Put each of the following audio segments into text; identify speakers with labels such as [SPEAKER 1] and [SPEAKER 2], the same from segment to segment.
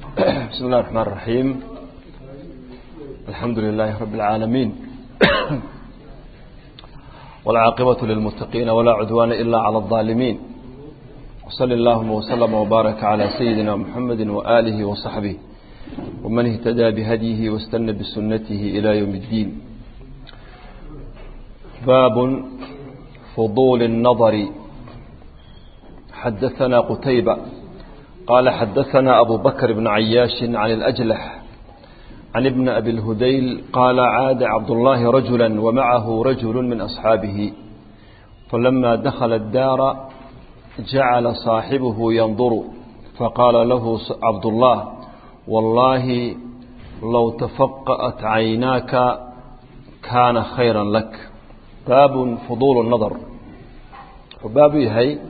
[SPEAKER 1] بسم الله الرحمن الرحيم. الحمد لله رب العالمين والعاقبة للمتقين ولا عدوان إلا على الظالمين. وصلى اللهم وسلم وبارك على سيدنا محمد وآله وصحبه ومن اهتدى بهديه واستنى بسنته إلى يوم الدين. باب فضول النظر. حدثنا قتيبة قال حدثنا أبو بكر بن عياش عن الأجلح عن ابن أبي الهديل قال عاد عبد الله رجلا ومعه رجل من أصحابه، فلما دخل الدار جعل صاحبه ينظر، فقال له عبد الله: والله لو تفقأت عيناك كان خيرا لك. باب فضول النظر. وباب يهي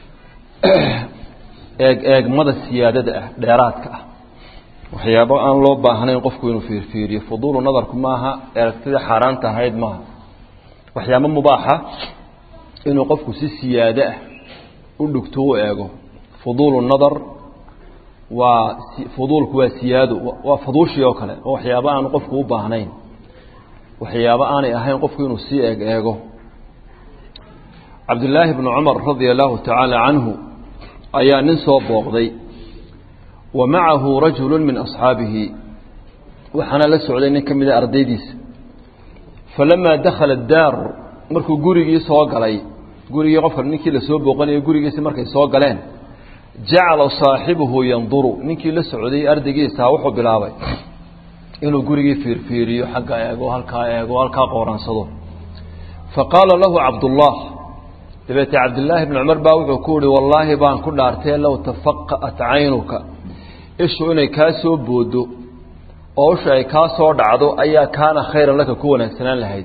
[SPEAKER 1] eegmada siyaadada ah dheeraadka ah waxyaabo aan loo baahnayn qofku inuu fiiriyo. fuduulu nadarku maaha aragtida xaraanta ahayd maaha, waxyaabo mubaaxa inuu qofku si siyaada ah u dhigto u eego. fuduulu nadar waa fuduulku waa siyaado, waa fuduushi oo kale, waxyaabo aan qofku u baahnayn, waxyaabo aanay ahayn qofku inuu si eego. Abdullah ibn Umar radiyallahu ta'ala anhu ayaa nin soo booqday, wa macahu rajulun min asxaabihi, waxaana la socday nin ka mid a ardaydiisa. falamaa dakhala addaar, markuu gurigii soo galay, gurigii qofka ninkii la soo booqanayo gurigiisa markay soo galeen, jacala saaxibuhu yanduru, ninkii la socday ardaygiisa wuxuu bilaabay inuu gurigii fiiriyo, xagga eego, halkaa qooransado. faqaala lahu Cabdullah, dabeete Cabdullaahi ibn Cumar baa wuxuu ku yihi: wallaahi baan ku dhaartee low tafaqa'at caynuka, ishu inay kaa soo boodo oo ishu ay kaa soo dhacdo ayaa kaana khayran laka ku wanaagsanaan lahayd.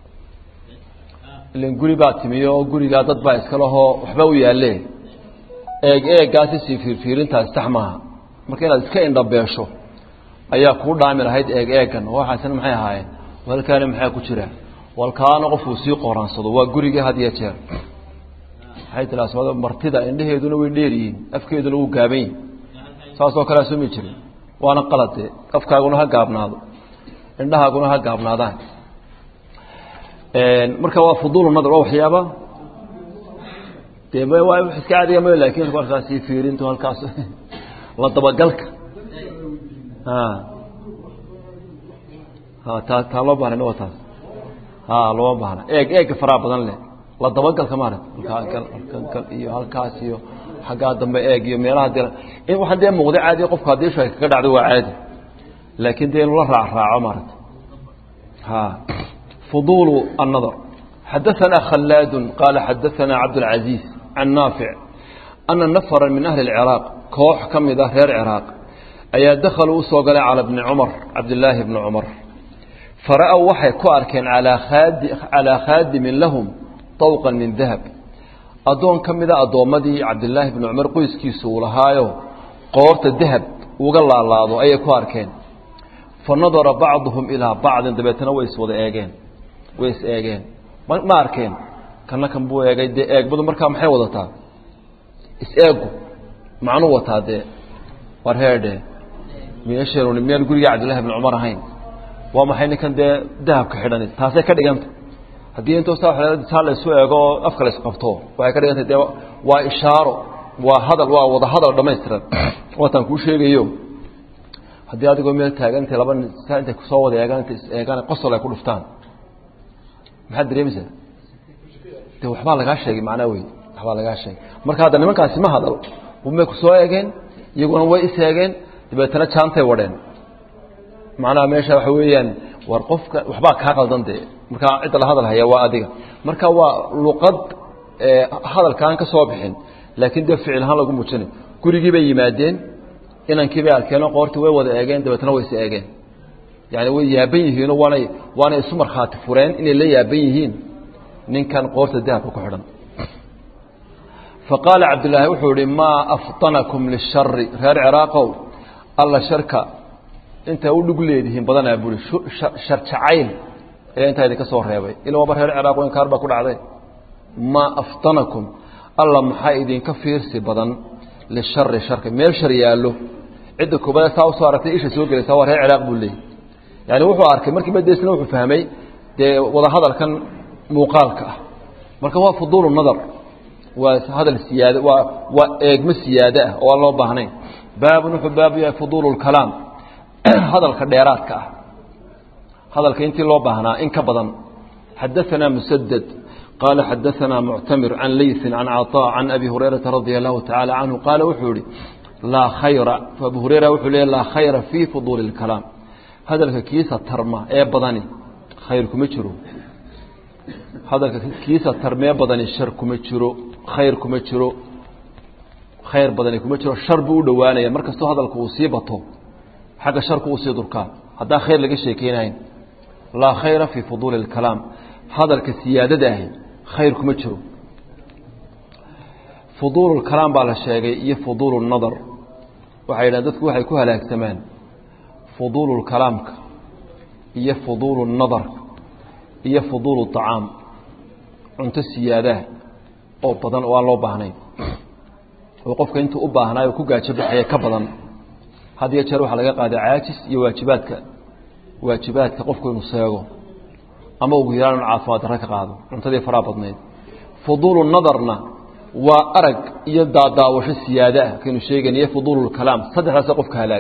[SPEAKER 1] ilan guri baa timiyo oo gurigaa dad baa iska lahoo waxba u yaalle, eegaasi sii fiirfiirintaas sax maaha. marka inaad iska indhabeesho ayaa kuu dhaami lahayd eegan. waxaasina maxay ahaayeen, halkaana maxaa ku jira, walkaana qofkuu sii qoransado. waa gurigii had iyo jeer martida indhaheeduna way dheer yihiin, afkeeduna wuu gaaban yihin, saasoo kalea sumi jirin. waana qalade, afkaaguna ha gaabnaado, indhahaaguna ha gaabnaadaan. marka waa fuduulu nadar, waa waxyaaba dee waa iska caadiga ma, laakiin markaasi fiirintu halkaas la dabagalka taa loo baahna waa taas. loo baahna eega faraha badan leh, la dabagalka maarad halkan iyo halkaas iyo xaggaa dambe eeg iyo meelaha dee in waxaan dee muuqday caadi, qofku haddii shay kaga dhacdo waa caadi, laakiin dee inuu la raaco maarad. فضول النظر. حدثنا خلاد قال حدثنا عبد العزيز عن نافع أن نفرا من أهل العراق، كوح كم ظهر العراق، أي دخلوا سوقنا على ابن عمر، عبد الله بن عمر، فرأوا وحي كواركن على خادم لهم طوقا من ذهب. أدون كم ذا أدومدي عبد الله بن عمر قيس كيسو لهايو قورت الذهب وقال الله أي كواركن. فنظر بعضهم إلى بعض، دبيتنا ويس ايغين ما أركين كان كان بو ايغاي دي ايغ بدو marka maxay wadataa is eego macnu wataa de war heerde meesheenu meel guriga Cabdullah ibn Umar ahayn waa maxay ninkan de dahabka xidhan taasay ka dhiganta. hadii inta soo la soo eego afka la isqabto waxay ka dhiganta de waa ishaaro, waa hadal, waa wada hadal dhameystiran. watan ku sheegayo hadii adigoo meel taagantay laba saacad ku soo wada eegaan qosol ay ku dhuftaan, maxaad dareemaysaa? dee waxbaa lagaa sheegay, macnaa wey waxbaa lagaa sheegay. marka hadda nimankaasi ma hadal, umay ku soo eegeen, iyaguna way is eegeen, dabeetana jaantay wadheen. macnaha meesha waxa weeyaan war qofka waxbaa kaa qaldan dee, markaa cidda la hadal haya waa adiga. marka waa luqad hadalkaan ka soo bixin, laakiin dee ficil ahaan lagu muujinay. gurigii bay yimaadeen, inankii bay arkeen, qoortii way wada eegeen, dabeetana way is eegeen. يعني ويابين يهين وانا يسمر خاطف فرين إن اللي يابين يهين نين كان قورت الذهب وكحرا. فقال عبد الله وحوري: ما أفطنكم للشر غير عراقو الله شركة انت أقول لي دهين بدنا يقولي شرشعين إلى انت هذيك صور يابي إلى وبر غير عراقو إن كاربا كل عذي. ما أفطنكم الله محايدين كفير سي بدن للشر شركة ميل شريالو عدة كوباية ساو صارت إيش سوق اللي سوى هي علاق بولي يعني وحو أركي مركب بدي سنة وحو فهمي ده وضع هذا كان مقالك مركب هو فضول النظر وهذا السيادة وإجمال السيادة والله بهني باب نحو باب فضول الكلام هذا الخديرات كه هذا الكينتي الله بهنا إن كبضا حدثنا مسدد قال حدثنا معتمر عن ليث عن عطاء عن أبي هريرة رضي الله تعالى عنه قال وحوري لا خير فأبو هريرة وحوري لا خير في فضول الكلام هذا الكيس الترمى أي بضاني خيركم يشرو هذا الكيس الترمى بضاني شركم يشرو خيركم يشرو خير بضانيكم يشرو الشر بودوانيا مركز هذا الكوصيبته حق الشر كوصيدركا هذا خير لقى شيء كينين لا خير في فضول الكلام هذا الكسيادة داهي خيركم يشرو فضول الكلام على الشيء هي فضول النظر وحيلا دتك waxay ku halaagsamaan فضول الكلام هي فضول النظر هي فضول الطعام cunto siyaada oo badan oo loo baahnay oo qofka inta u baahnayo ku gaajo baxay ka badan hadii jeer waxa laga qaaday caajis iyo waajibaadka qofku inuu seego ama ugu yaraan caafimaad darro ka qaado cuntadii fara badneed فضول النظرنا وأرق يدعى وش السيادة كانوا شيئا يفضول الكلام صدح لا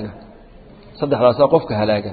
[SPEAKER 1] سقفك هلاقة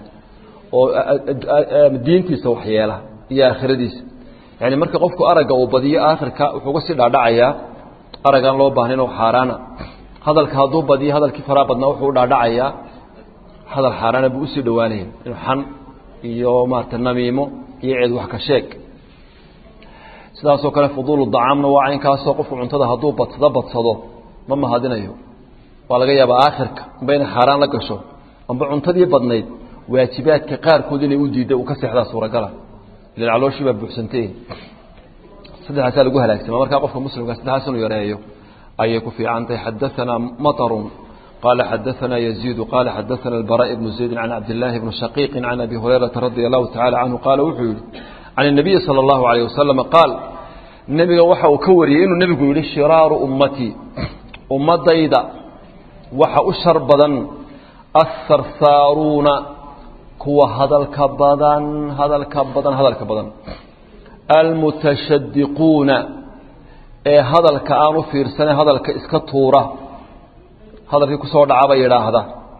[SPEAKER 1] دينتي سوحية له يا آخر ديس يعني مركب قفك أرق وبدي آخر وحوسي دعايا أرق الله بهنين وحارانا هذا الكهضوب بدي هذا الكفرة بدنا وحو دعايا هذا الحارانا بأسي دوانين الحن يوم النميمو يعيد وحكا شيك sidaasoo kale fudul daamna waa in ka soo qof cuntada haduu badsado ma hadinayo waa laga yaabaa aakhirka bayna xaraan la gasho amba cuntadii badnayd waajibaadka qaar kood inay u diido uu ka seexdaa suuragala ilaa calooshi baa buuxsantay sidaas lagu halaagsama marka qofka muslimka sidaas inuu yareeyo ayay ku fiicantay hadathana matarun قال حدثنا يزيد قال حدثنا البراء بن زيد عن عبد الله بن شقيق عن أبي هريرة رضي الله تعالى عنه قال وحول عن النبي صلى الله عليه وسلم قال النبي وحا وكوري إنه النبي يقول شرار أمتي أمتي وحا أشهر بدن الثرثارون كوا هذا الكبدن المتشدقون هذا الكآن في رسالة هذا الكإسكتورة هذا الكي كسور دعابة يراهدا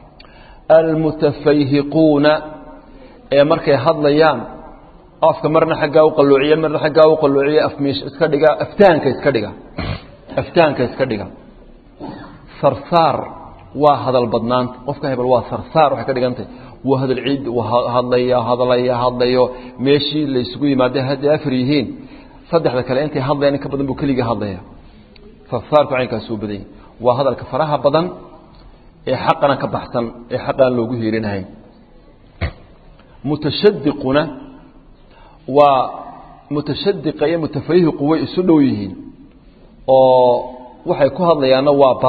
[SPEAKER 1] المتفيهقون مركي هذا الأيام afka marna xagga u qalluuciye marna xagga u qalluuciye afmiish iska dhiga aftaanka iska dhiga sarsar waa hadal badnaan qofka hebel waa sarsar waxa ka dhigantay waa hadal ciid hadlayo meeshii la isugu yimaado hadii afar yihiin saddexda kale intay hadlayaan ka badan buu kaliya hadlaya sarsar ku aynka soo baday waa hadalka faraha badan ee xaqana ka baxsan ee xaqan loogu hiirinahay mutashaddiquna ومتشدق أي متفيه قوي السدويين أو وحي كهذا ليانا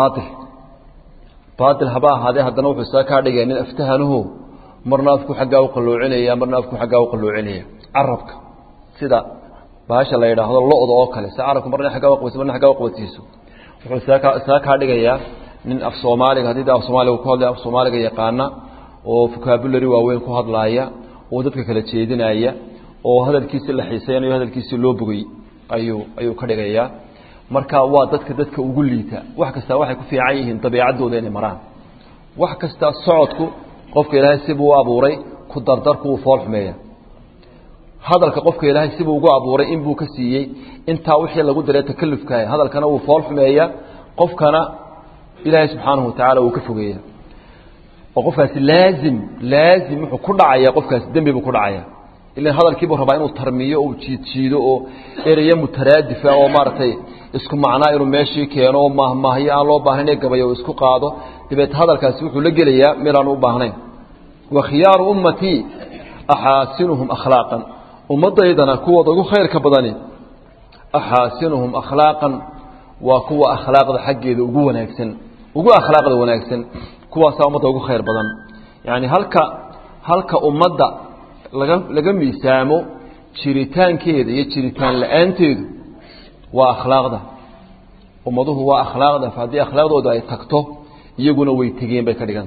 [SPEAKER 1] باطل هباء هذا نوع الساكار يعني افتهنه مرنا أفكو حقا وقلوا عليا مرنا أفكو حقا وقلوا عليا عربك سيدا باش الله يرى هذا اللقض أوكله سعركم مرنا حقا وقوة مرنا حقا وقوة تيسو ساكار ليا من أفصومالي هذا أفصومالي وكهذا أفصومالي يقانا وفكابولري ووين كهذا لايا ودتك كلا تشيدين أيا oo hadalkiisa la xiisaynayo hadalkiisa loo bogay ayuu ka dhigayaa marka waa dadka ugu liita wax kasta waxay ku fiican yihiin dabeecadooda inay maraan wax kasta socodku qofka Ilaahay sibuu abuuray ku dardarku uu fool xumeeya hadalka qofka Ilaahay sibuu ugu abuuray in buu ka siiyay inta wixii lagu daray takallufka hadalkana uu fool xumeeya qofkana Ilaahay subhanahu wa ta'ala uu ka fogeeya qofkaas laazim wuxuu ku dhacaya qofkaas dambi buu ku dhacaya إلا هذا الكبر ربعين وترميه وتشيده أو إريا مترادفة أو مرتي إسكو معناه إنه ماشي كانوا ما هي الله بهني قبيه إسكو قاده تبيت هذا الكاسوح لجليا ميرانو بهني وخيار أمتي أحاسنهم أخلاقا ومضى إذا كوا ضجو خير كبداني أحاسنهم أخلاقا وكوا أخلاق الحق وجوه ناكسن وجوه أخلاق وناكسن كوا سام ضجو خير بدن يعني هلك أمضى laga miisaamo jiritaankeeda iyo jiritaan la'aanteedu waa akhlaaqda ummaduhu waa akhlaaqda fadii akhlaaqdooda ay tagto iyaguna way tageen bay ka dhigantay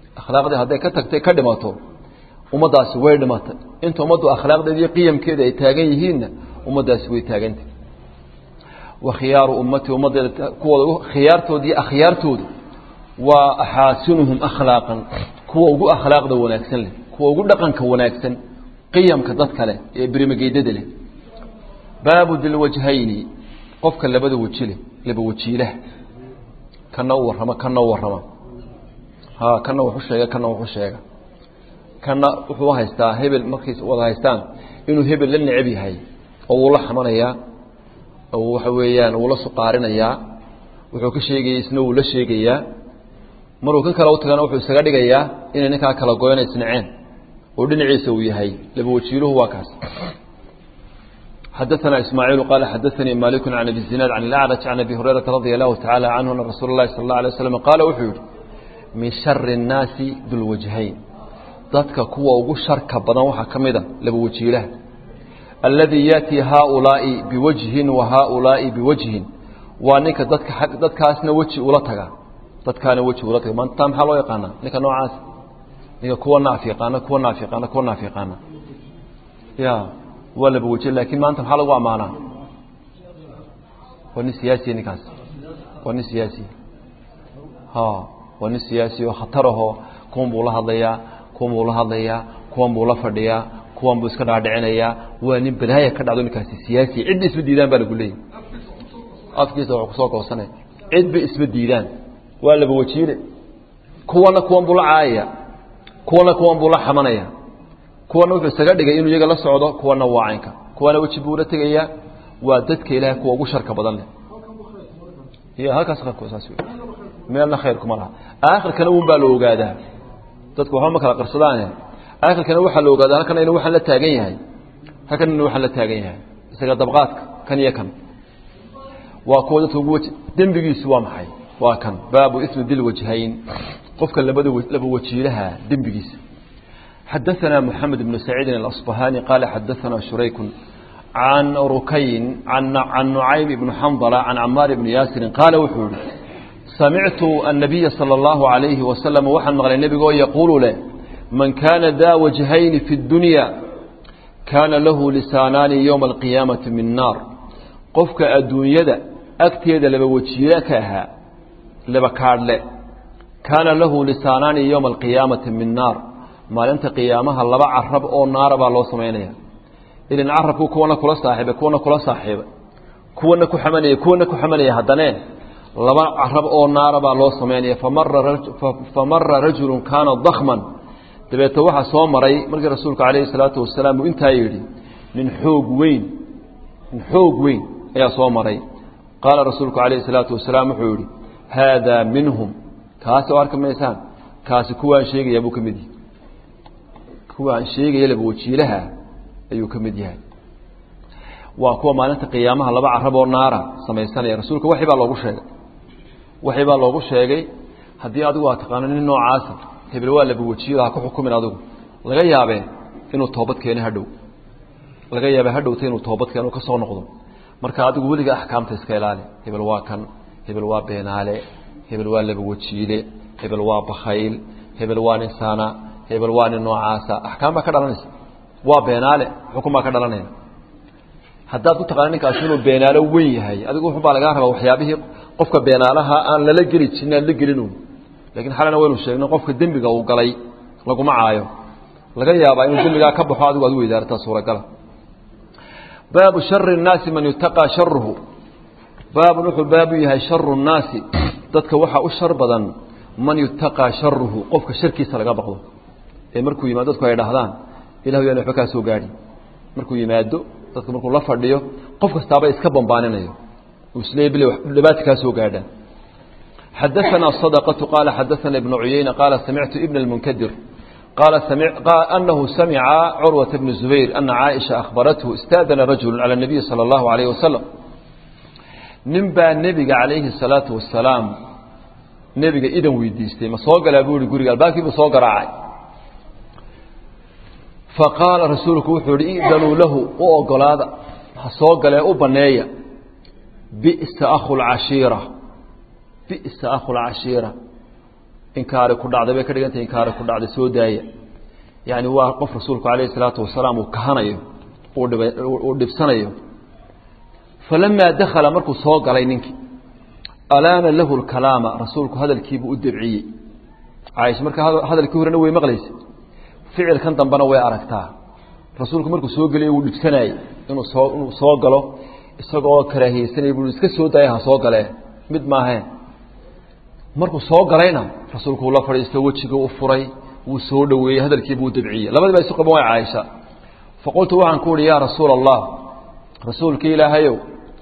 [SPEAKER 1] akhlaaqda haday ka tagtay ka dhimato ummadaasi way dhimatay inta ummadu akhlaaqdeedii qiyamkeeda ay taagan yihiin ummadaasi way taagantay wa khiyaaru ummati ummadda kuwa khiyaartoodii akhiyaartoodu wa ahasinuhum akhlaqan kuwa ugu akhlaaqda wanaagsan leh kuwa ugu dhaqanka wanaagsan qiyamka dad kale ee birimageedada leh baabu dil wajhayni qofka labada wajile laba wajiilah kana warrama kana wuxuu sheega kana wuxuu haystaa hebel markiis wada haystaan inuu hebel la neceb yahay oo uu la xamanaya oo waxa weeyaan uu la suqaarinaya wuxuu ka sheegay isna uu la sheegaya maruu kan kala u tagana wuxuu isaga dhigayaa inay ninka kala gooynaysnaceen oo dhinaciisa uu yahay laba wajiiluhu waa kaas حدثنا إسماعيل قال حدثني مالك عن أبي الزناد عن الأعرج عن أبي هريرة رضي الله تعالى عنه أن رسول الله صلى الله عليه وسلم قال وحيد من شر الناس ذو الوجهين ذاتك كوا وقو شرك بنوحة كمدا لبوجه له الذي يأتي هؤلاء بوجه وهؤلاء بوجه وانك ذاتك أسنا وجه ولتك ذاتك أنا وجه ولتك ما انتام حلو يقانا لك نوعات لك كوا نافقانا يا ولا بوجه لكن ما أنت حلو معنا وني سياسي نكاس وني سياسي وني سياسي وخطره كون بولا هضيا كون بولا فرديا كون بوسكا دادعنيا وني بلايا كدادو نكاس سياسي عد اسم ديدان با لغو لي افكيسا waxu soo goosane cid ba isma diidaan waa laba wajiile kuwan bula caaya kuwan bula xamanaya kuwana wuxuu isaga dhigay inuu iyaga la socdo kuwana waacinka kuwana waji buura tagaya waa dadka ilaahay kuwa ugu sharka badan leh iyo halkaas qofku asaas meelna khayr kuma laha aakhirkana uu baa loo ogaadaa dadku waxa ma kala qarsadaan aakhirkana waxa loo ogaadaa halkan inuu waxa la taagan yahay isaga dabqaadka kan iyo kan waa kuwa dadku ugu dambigiisu waa maxay waa kan baabu ismu dil wajhayn qofka laba wajiilaha dambigiisa حدثنا محمد بن سعيد الأصبهاني قال حدثنا شريك عن ركين عن نعيم بن حنظلة عن عمار بن ياسر قال وحول سمعت النبي صلى الله عليه وسلم وحن مغلى النبي يقول له من كان ذا وجهين في الدنيا كان له لسانان يوم القيامة من نار قفك الدنيا ذا أكتيد لبوجيكها لبكار له كان له لسانان يوم القيامة من نار maalinta qiyaamaha laba carab oo naar baa loo sameeynaya ilin carabku kuwana kula saaxiiba kuwana ku xamanaya hadane laba carab oo naar baa loo sameeynaya famarra rajulun kana dakhman dabeeto waxa soo maray markii rasuulku kaleey salaatu wasalaam inta yiri min xoog weyn ayaa soo maray qala rasuulku kaleey salaatu wasalaam wuxuu yiri hada minhum kaas oo arkamaysan kaasi kuwa sheegaya buu kamid kuwa sheegay laba wajiilaha ayuu kamid yahay waa kuwa maalinta qiyaamaha laba carab oo naara sameeysanaya rasuulka wixii baa loogu sheegay hadii adigu aad taqaanid noocaas hebel waa laba wajiilaha ku xukumin adigu laga yaabee inuu toobad keeno hadhowta inuu toobad keeno ka soo noqdo marka adigu weliga ahkaamta iska ilaali hebel waa kan hebel waa beenaale hebel waa laba wajiile hebel waa bakhayl hebel waa insana hebel waa noocaasa ahkaam ka dhalanaysa waa beenaale xukuma ka dhalanaya haddaad ku taqaan ninkaas inuu beenaalo weyn yahay adigu wuxuu baa laga rabaa waxyaabihii qofka beenaalaha aan la gelinu laakiin xalana waynu sheegnay qofka dambiga uu galay laguma caayo laga yaabaa inuu dambiga ka baxo adigu aad weydaarta suuragala baabu sharri الnaasi man yutaqa sharruhu baabu yahay sharru الnaasi dadka waxa u shar badan man yutaqa sharruhu qofka sharkiisa laga baqdo ee markuu yimaado dadku ay dhahdaan ilaahu yaa waxba ka soo gaari markuu yimaado dadku markuu la fadhiyo qof kastaaba iska bambaaninayo usleebile dhibaata ka soo gaadhaan حدثنا الصدقة قال حدثنا ابن عيينة قال سمعت ابن المنكدر قال أنه سمع عروة بن الزبير أن عائشة أخبرته استأذن رجل على النبي صلى الله عليه وسلم نبى النبي عليه الصلاة والسلام نبي إذن ويديستي ما صوغل أبوري قري الباكي بصوغر عاي فقال رسولك وحوري إذنوا له وقال هذا صوغل أبنية بئس أخو العشيرة inkaari ku dhacday bay ka dhigantay inkaari ku dhacday soo daaya yani waa qof rasuulku calayhi salaatu wasalaam uu kahanayo uu dhibsanayo falama dakhala markuu soo galay ninkii alaana lahu alkalaama rasuulku hadalkiibu u dabciyey caaisha marka hadalkii horena way maqlaysay ficilkan dambana way aragtaa rasuulku markuu soo galay uu dhibsanayay inuu soo galo isagoo karaahiyeysanay buu iska soo daaya ha soo galee mid maaheen markuu soo galayna rasuulku la fadhiistay wajiga u furay wuu soo dhaweeyay hadalkiibu u dabciyey labadiiba isu qaban way caaisha faqultu waxaan ku uri yaa rasuul allah rasuulka ilaahayow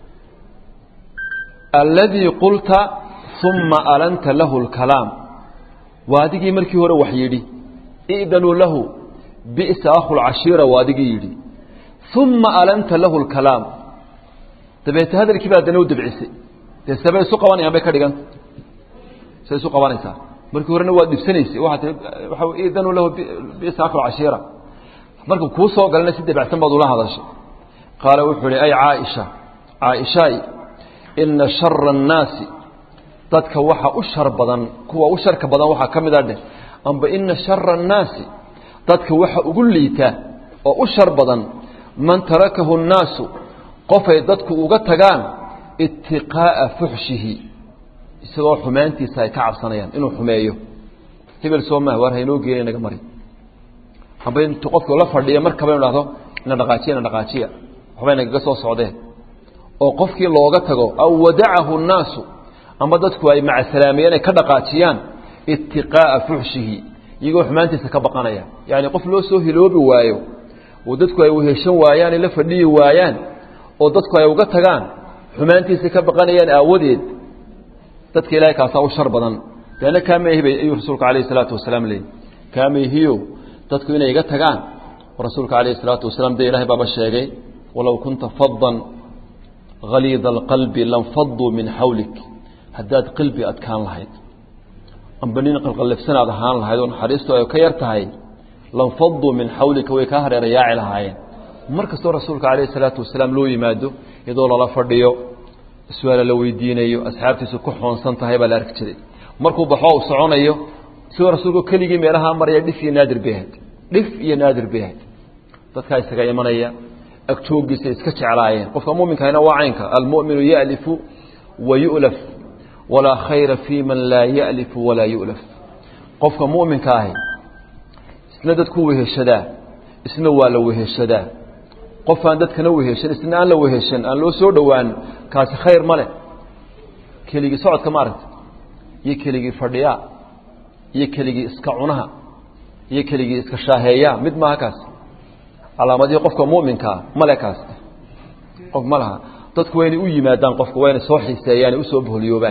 [SPEAKER 1] alladii qulta uma alanta lahu alkalaam waa adigii markii hore wax yidhi i'danuu lahu bi'sa akhu lcashiira waa adigii yidhi uma alanta lahu alkalaam dabeete hadalkii baa haddana u dabcisay dee sabay isu qabanayaan bay ka dhiganta say isu qabanaysaa markii horena waad dhibsanaysay waxaad waxa i'danuu lahu bi'sa akhu lcashiira markuu kuu soo galana si dabacsan baad ula hadashay qaala wuxuu ihi ay caaishaay ina shara annaasi dadka waxa u shar badan kuwa u sharka badan waxaa ka mid a dheh amba ina shara annaasi dadka waxa ugu liita oo u shar badan man tarakahu annaasu qofay dadku uga tagaan itiqaa'a fuxshihi isagoo xumaantiisa ay ka cabsanayaan inuu xumeeyo hebel soo maha waar haynoo geena naga mari amba intuu qofku la fadhiya markaba inu dhahdo ina dhaqaajiya waxbay nagaga soo socdeen oo qofkii looga tago aw wadacahu nnaasu amba dadku ay maca salaamiyeen ay ka dhaqaajiyaan itiqaa'a fuxshihi iyagoo xumaantiisa ka baqanaya yani qof loo soo hiloobi waayo oo dadku ay weheshan waayaan ay la fadhiyi waayaan oo dadku ay uga tagaan xumaantiisa ka baqanayaan aawadeed dadka ilaahay kaasaa u shar badan deena kaamayahi ayuu rasuulku calayhi salaatu wasalaam leeyay kaamayahiyo dadku inay iga tagaan rasuulka calayhi salaatu wasalaam dee ilahay baaba sheegay walow kunta faddan haliida alqalbi lanfaduu min xawlik haddaad qalbi adkaan lahayd amba nin qalqallafsanaad ahaan lahayd oo naxariistu ay ka yar tahay lanfaduu min xawlika way kaa hareerayaaci lahaayeen mar kastoo rasuulka calayhi salaatu wasalaam loo yimaado iyadoo lala fadhiyo su-aala la weydiinayo asxaabtiisu ku xoonsan tahay baa la arki jiray markuu baxo u soconayo sidoo rasuulku keligii meelaha maraya dhif iyo naadir bay ahayd dadkaa isaga imanaya agtoogiisa iska jeclaayeen qofka muuminkahayna waa caynka almu'minu ya'lifu wa yu'laf walaa khayra fii man laa ya'lifu walaa yu'laf qofka mu'minka ahi isna dadku weheshadaa isna waa la weheshadaa qof aan dadkana weheshan isna aan la weheshan aan loo soo dhowaan kaasi khayr ma leh keligii socodka ma aragta iyo keligii fadhiyaa iyo keligii iska cunaha iyo keligii iska shaaheeyaa mid maaha kaasi calaamadihii qofka mu'minkaa male kaas qof ma laha dadku waa inay u yimaadaan qofka waa inay soo xiiseeyaan ay usoo boholiyoobaan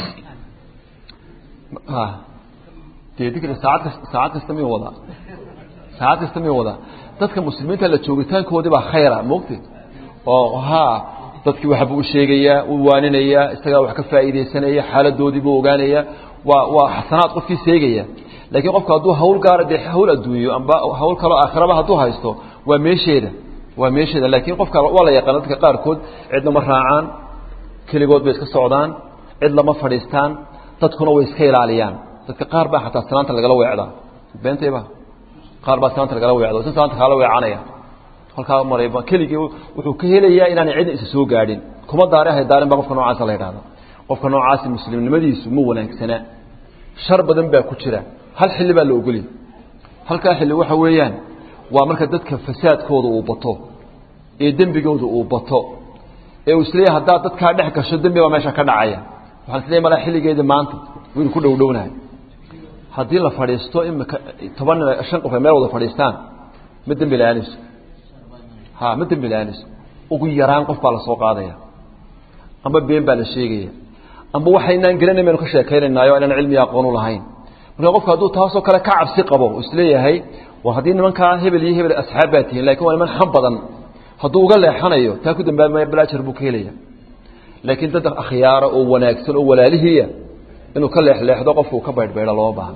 [SPEAKER 1] dee dikri saacad kasta miyuu wadaa dadka muslimiinta la joogitaankoodii baa khayra moogteed oo dadkii waxbuu u sheegayaa uu waaninayaa isagaa wax ka faa'iidaysanaya xaaladoodii buu ogaanayaa waa xasanaad qofkii seegaya laakiin qofku hadduu hawl gaara dee hawl adduunyo amba hawl kaloo aakhiraba hadduu haysto waa meesheeda laakiin qofka waa la yaqaana dadka qaarkood cidna ma raacaan keligood bay iska socdaan cid lama fadhiistaan dadkuna way iska ilaaliyaan dadka qaar baa xataa salaanta lagala weecdaa beentayba qaar baa salaanta lagala weecdo si salaanta kala weecanaya halkaa marayba keligii wuxuu ka helayaa inaanay cidna isa soo gaadhin kuma daarahay daarin baa qofka noocaasa la yidhahda qofka noocaasi muslimnimadiisu ma wanaagsana shar badan baa ku jira hal xilli baa la ogoliyay halkaa xilli waxa weeyaan waa marka dadka fasaadkooda uu bato ee dembigooda uu bato ee uu isleeyahay haddaa dadkaa dhex gasho dembi baa meesha ka dhacaya waxaan isleeyahay malaa xilligeedii maanta waynu ku dhowdhownahay haddii la fadhiisto imika 5 qof ay meel wada fadhiistaan ma dembi la-aanayso ma dembi la-aanayso ugu yaraan qof baa la soo qaadaya amba been baa la sheegaya amba waxaynaan garanay maynu ka sheekaynaynaayo inaan cilmi aqoon u lahayn marka qofka hadduu taasoo kale ka cabsi qabo isleeyahay waa haddii nimankaa hebel iyo hebel asxaab baa tihiin laakiin waa niman xam badan hadduu uga leexanayo taa ku dambaabmaya balaajar buu ka helaya laakiin dad akhyaara oo wanaagsan oo walaalihiiya inuu ka leexleexdo qofku uu ka baydhbaydho looma baahno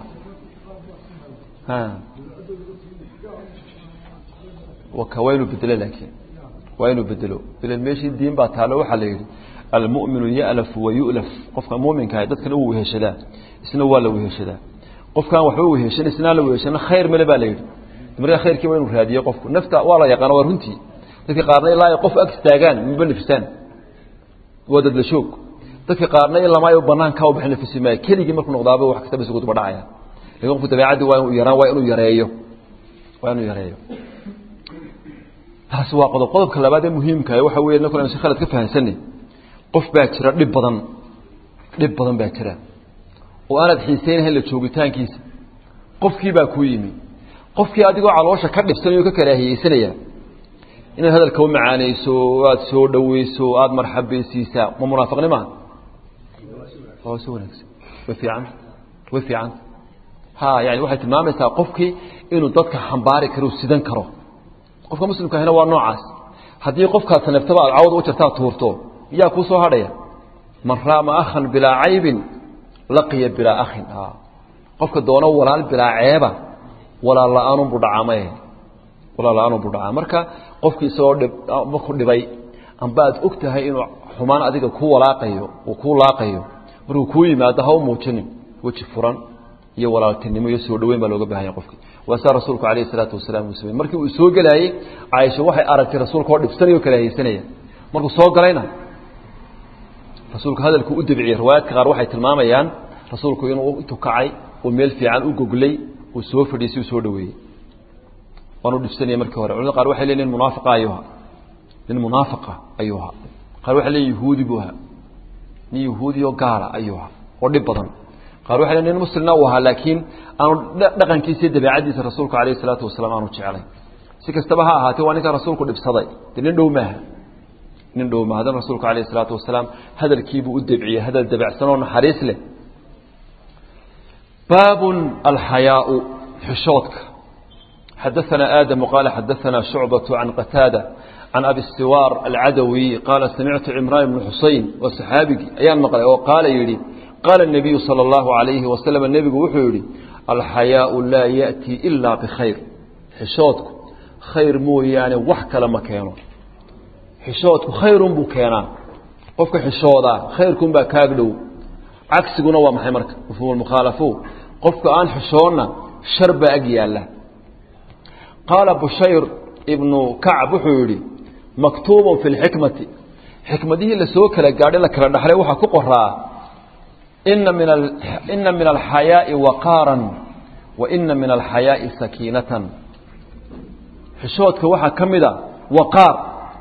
[SPEAKER 1] waa inuu bedelo laakiin waa inuu bedelo ilan meeshii diin baa taalo waxaa la yidhi almu'minu ya'laf wa yu'laf qofka muuminka ah dadkana wuu weheshadaa isna waa la weheshadaa qof kan wuxuu u heshin isna la weeshan khayr male baa leeyahay marka khayrkii waa inuu raadiyo qofku nafta waa la yaqaan waa runtii dadka qaarna ilaa qof ag istaagaan ma nafisaan wadad la shoog dadka qaarna ilaa ma ay banaanka u bixin nafisimaa keligii markuu noqdaaba wax kasta isugu dhacaya laga qofku dabeecadii waa inuu yaraan waa inuu yareeyo taas waa qodobka labaad ee muhiimka ah waxa weeye marka aan khalad ka fahansanay qof baa jira dhib badan baa jira oo aanad xiiseenahay la joogitaankiisa qofkii baa ku yimi qofkii adigoo caloosha ka dhibsanayo ka karaahiyeysanaya inaad hadalka u macaaneyso aad soo dhaweyso aad marxabaysiisa ma munaafiqnimo oo soo wanaagsan way fiican ha yani waxay tilmaamaysaa qofkii inuu dadka xambaari karo sidan karo qofka muslimka ahna waa noocaas haddii qofka sanaftaba aad cawd u jirtaa tuurto yaa ku soo hadhaya man raama akhan bilaa caybin laqiya bilaa akhin qofka doona walaal bilaa ceeba walaal la'aanu budhacamay marka qofkii soo dhibay amba aad ogtahay inuu xumaan adiga ku walaaqayo oo ku laaqayo markuu ku yimaado ha u muujinin waji furan iyo walaaltinimo iyo soo dhaweyn baa looga baahan yahay qofkii waasa rasuulku kaleey salaatu wasalaam uu sameeyay markii uu soo galayay Aisha waxay aragtay rasuulku oo dhibsanayo kala haysanaya markuu soo galayna rasuulku hadalku u dabiciyay riwaayadka qaar waxay tilmaamayaan rasuulku inuu intuu kacay oo meel fiican u goglay oo soo fadhiisay oo soo dhaweeyay waanu dhibsanay markii hore culimada qaar waxay leeyihiin munaafiqa ayuha qaar waxay leeyihiin yahuudi buha ni yahuudi oo gaala ayuha oo dhib badan qaar waxay leeyihiin muslimna uu ahaa laakiin aanu dhaqankiisa dabeecadiisa rasuulku kaleey salaatu wasalaam aanu jeclay si kastaba ha ahaatee waa ninka rasuulku dhibsaday nin dhow maaha rasuulku kaleey salaatu wasalaam hadalkiibu u dabciyay hadal dabacsan oo naxariis leh باب الحياء حشوتك حدثنا آدم قال حدثنا شعبة عن قتادة عن أبي السوار العدوي قال سمعت عمران بن حسين وصحابي أيام مقالة وقال يلي قال النبي صلى الله عليه وسلم النبي وحيولي الحياء لا يأتي إلا بخير حشوتك خير مو يعني وحك لما كانوا حشوتك خير بكينا قفك حشوضا خيركم بكاقلو عكسنا وما حمرك مفهوم المخالفه قفك آن حشونا شرب أجيال له قال بشير ابن كعب حوري مكتوب في الحكمة حكمة دي اللي سوك لقاعد لك رحله وحكو قراء إن من الحياء وقارا وإن من الحياء سكينة حشوتك وحا كمدا وقار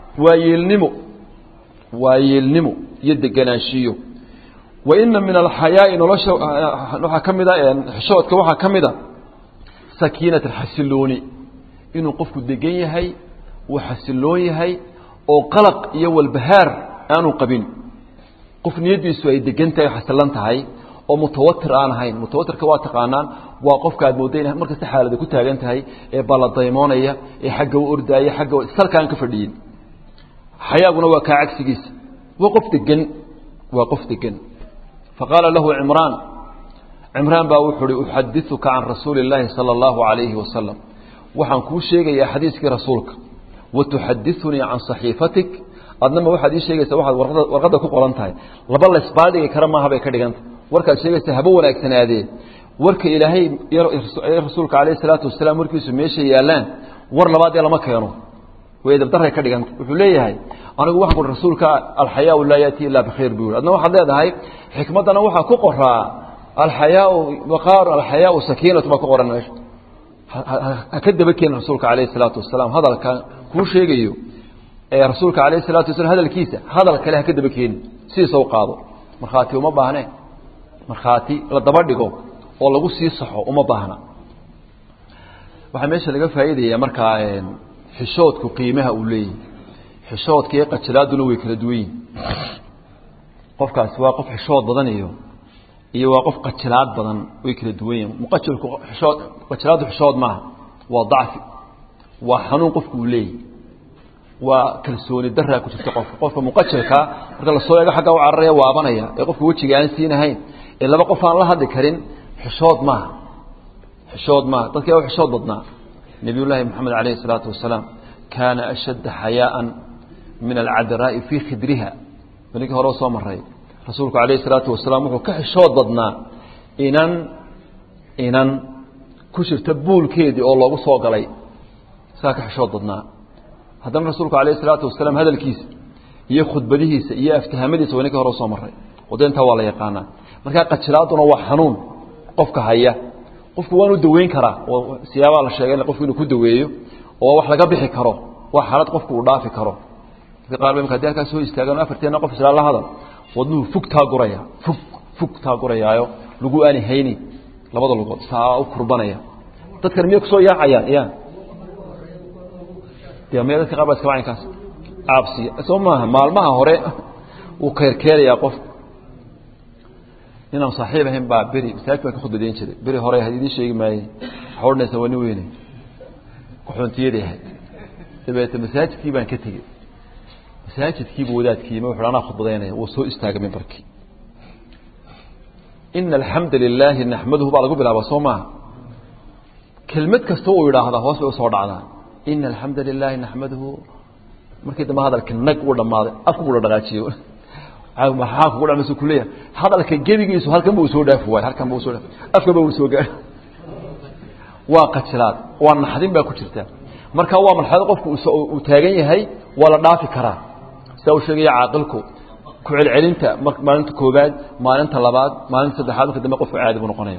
[SPEAKER 1] ويلنمو يد جناشيو وإن من الحياء نوحا كمدا حشوتك وحا كمدا سكينة الحسلوني إنه قفك الدقين يهي وحسلون يهي أو قلق يو البهار آنو قبين قف نيدي سوى الدقين حسلانت هاي أو متوتر آن هاي متوتر كواتق آنان وقفك المودين مركز تحالة دي كنت هاقنت هاي بالا الضيمونية حقه وأرداية حقه سلكان كفردين حياء وكا عكس جيس وقف دقين فقال له عمران باوحري أحدثك عن رسول الله صلى الله عليه وسلم وحن كو شيغي حديثك رسولك وتحدثني عن صحيفتك أدنما واحد يشيغي واحد ورقده ku qoran tahay laba la isbaadiga karamaha bay ka dhiganta warka sheegaysa habo wanaagsanaaday warka ilaahay rasuulka kaleey salaatu wasalaam warkiisu meesha yaalaan war labaad lama keeno way dabdar ka dhiganta wuxuu leeyahay anigu waxaan ku rasuulka alxayaa la yaati illa bikhair buu adna waxa leedahay xikmadana waxa ku qoraa alxayaa waqar alxayaa sakiinatu ma ku qoran akadaba keen rasuulka kaleey salaatu wasalaam hadalka ku sheegayo ee rasuulka kaleey salaatu wasalaam hadalkiisa hadal kale akadaba keen si soo qaado marxaati uma baahnaa marxaati la daba dhigo oo lagu sii saxo uma baahna waxa meesha laga faa'iideeyaa marka xishoodku qiimaha uu leeyahay xishoodka iyo qajalaaduna way kala duwan yihiin qofkaas waa qof xishood badan iyo waa qof qajalaad badan way kala duwan yihiin muqajjalku xishood qajalaadu xishood ma waa dacfi waa xanuun qofku uu leeyahay waa kalsooni darra ku jirta qofka muqajjalka marka la soo eego xagga uu cararaya waabanaya ee qofku wajiga aan siinahayn ee laba qof aan la hadli karin xishood ma dadka oo xishood badnaa نبي الله محمد عليه الصلاة والسلام كان أشد حياء من العذراء في خدرها فنك هو رسول مرة رسولك عليه الصلاة والسلام وحو كحشود ضدنا إنان inan ku jirta buulkeedii oo loogu soo galay saa ka xishood badnaa haddana rasuulku calayhi salaatu wasalaam hadalkiisa iyo khudbadihiisa iyo aftahamadiisa wayna ka hor soo maray wadeenta waa la yaqaanaa marka qajiraaduna waa xanuun qofka haya qofku waanu daweyn karaa oo siyaaba la sheegay in qofku inuu ku daweeyo oo wax laga bixi karo wax xaalad qofku uu dhaafi karo qaar bay markaa ka soo istaagan afarteena qof isla la hadal wadnuhu fugtaa gurayaayo lagu aani hayni labada lugood saa u kurbanaya dadkan miyay ku soo yaacayaan yaa dadka qaar baa iska wacan kaas aabsi soo maaha maalmaha hore uu keerkeeraya qof inaan saaxiib ahayn baa beri masaajidka ka khudbadeyn jiray beri hore hadii sheegi maayay xoornaysa wani weynay qoxontiyada ahayd dabeeta masaajidkii baan ka tegey masaajidkii buu wadaadkii ma wuxuu anaa khudbadeynaya wuu soo istaagay minbarkii inna alhamdulillahi nahmaduhu baa lagu bilaabaa soo maaha kelmad kasta uu yidhaahdaa hoos bay usoo dhacdaa inna alhamdulillahi nahmaduhu markii dambe hadalka nag uu dhammaaday afku buu dhaqaajiyo maxaa kugu dhamayso kuleeya hadalka gebigiisu halkan buu soo dhaafi waay halkan buu soo dhaafi afka buu soo gaar waa qajlaad waa naxdin baa ku jirta marka waa marxalad qofku uu taagan yahay waa la dhaafi karaa sida uu sheegay caaqilku ku celcelinta maalinta koobaad maalinta labaad maalinta saddexaad marka dambe qofku caadi buu noqonaya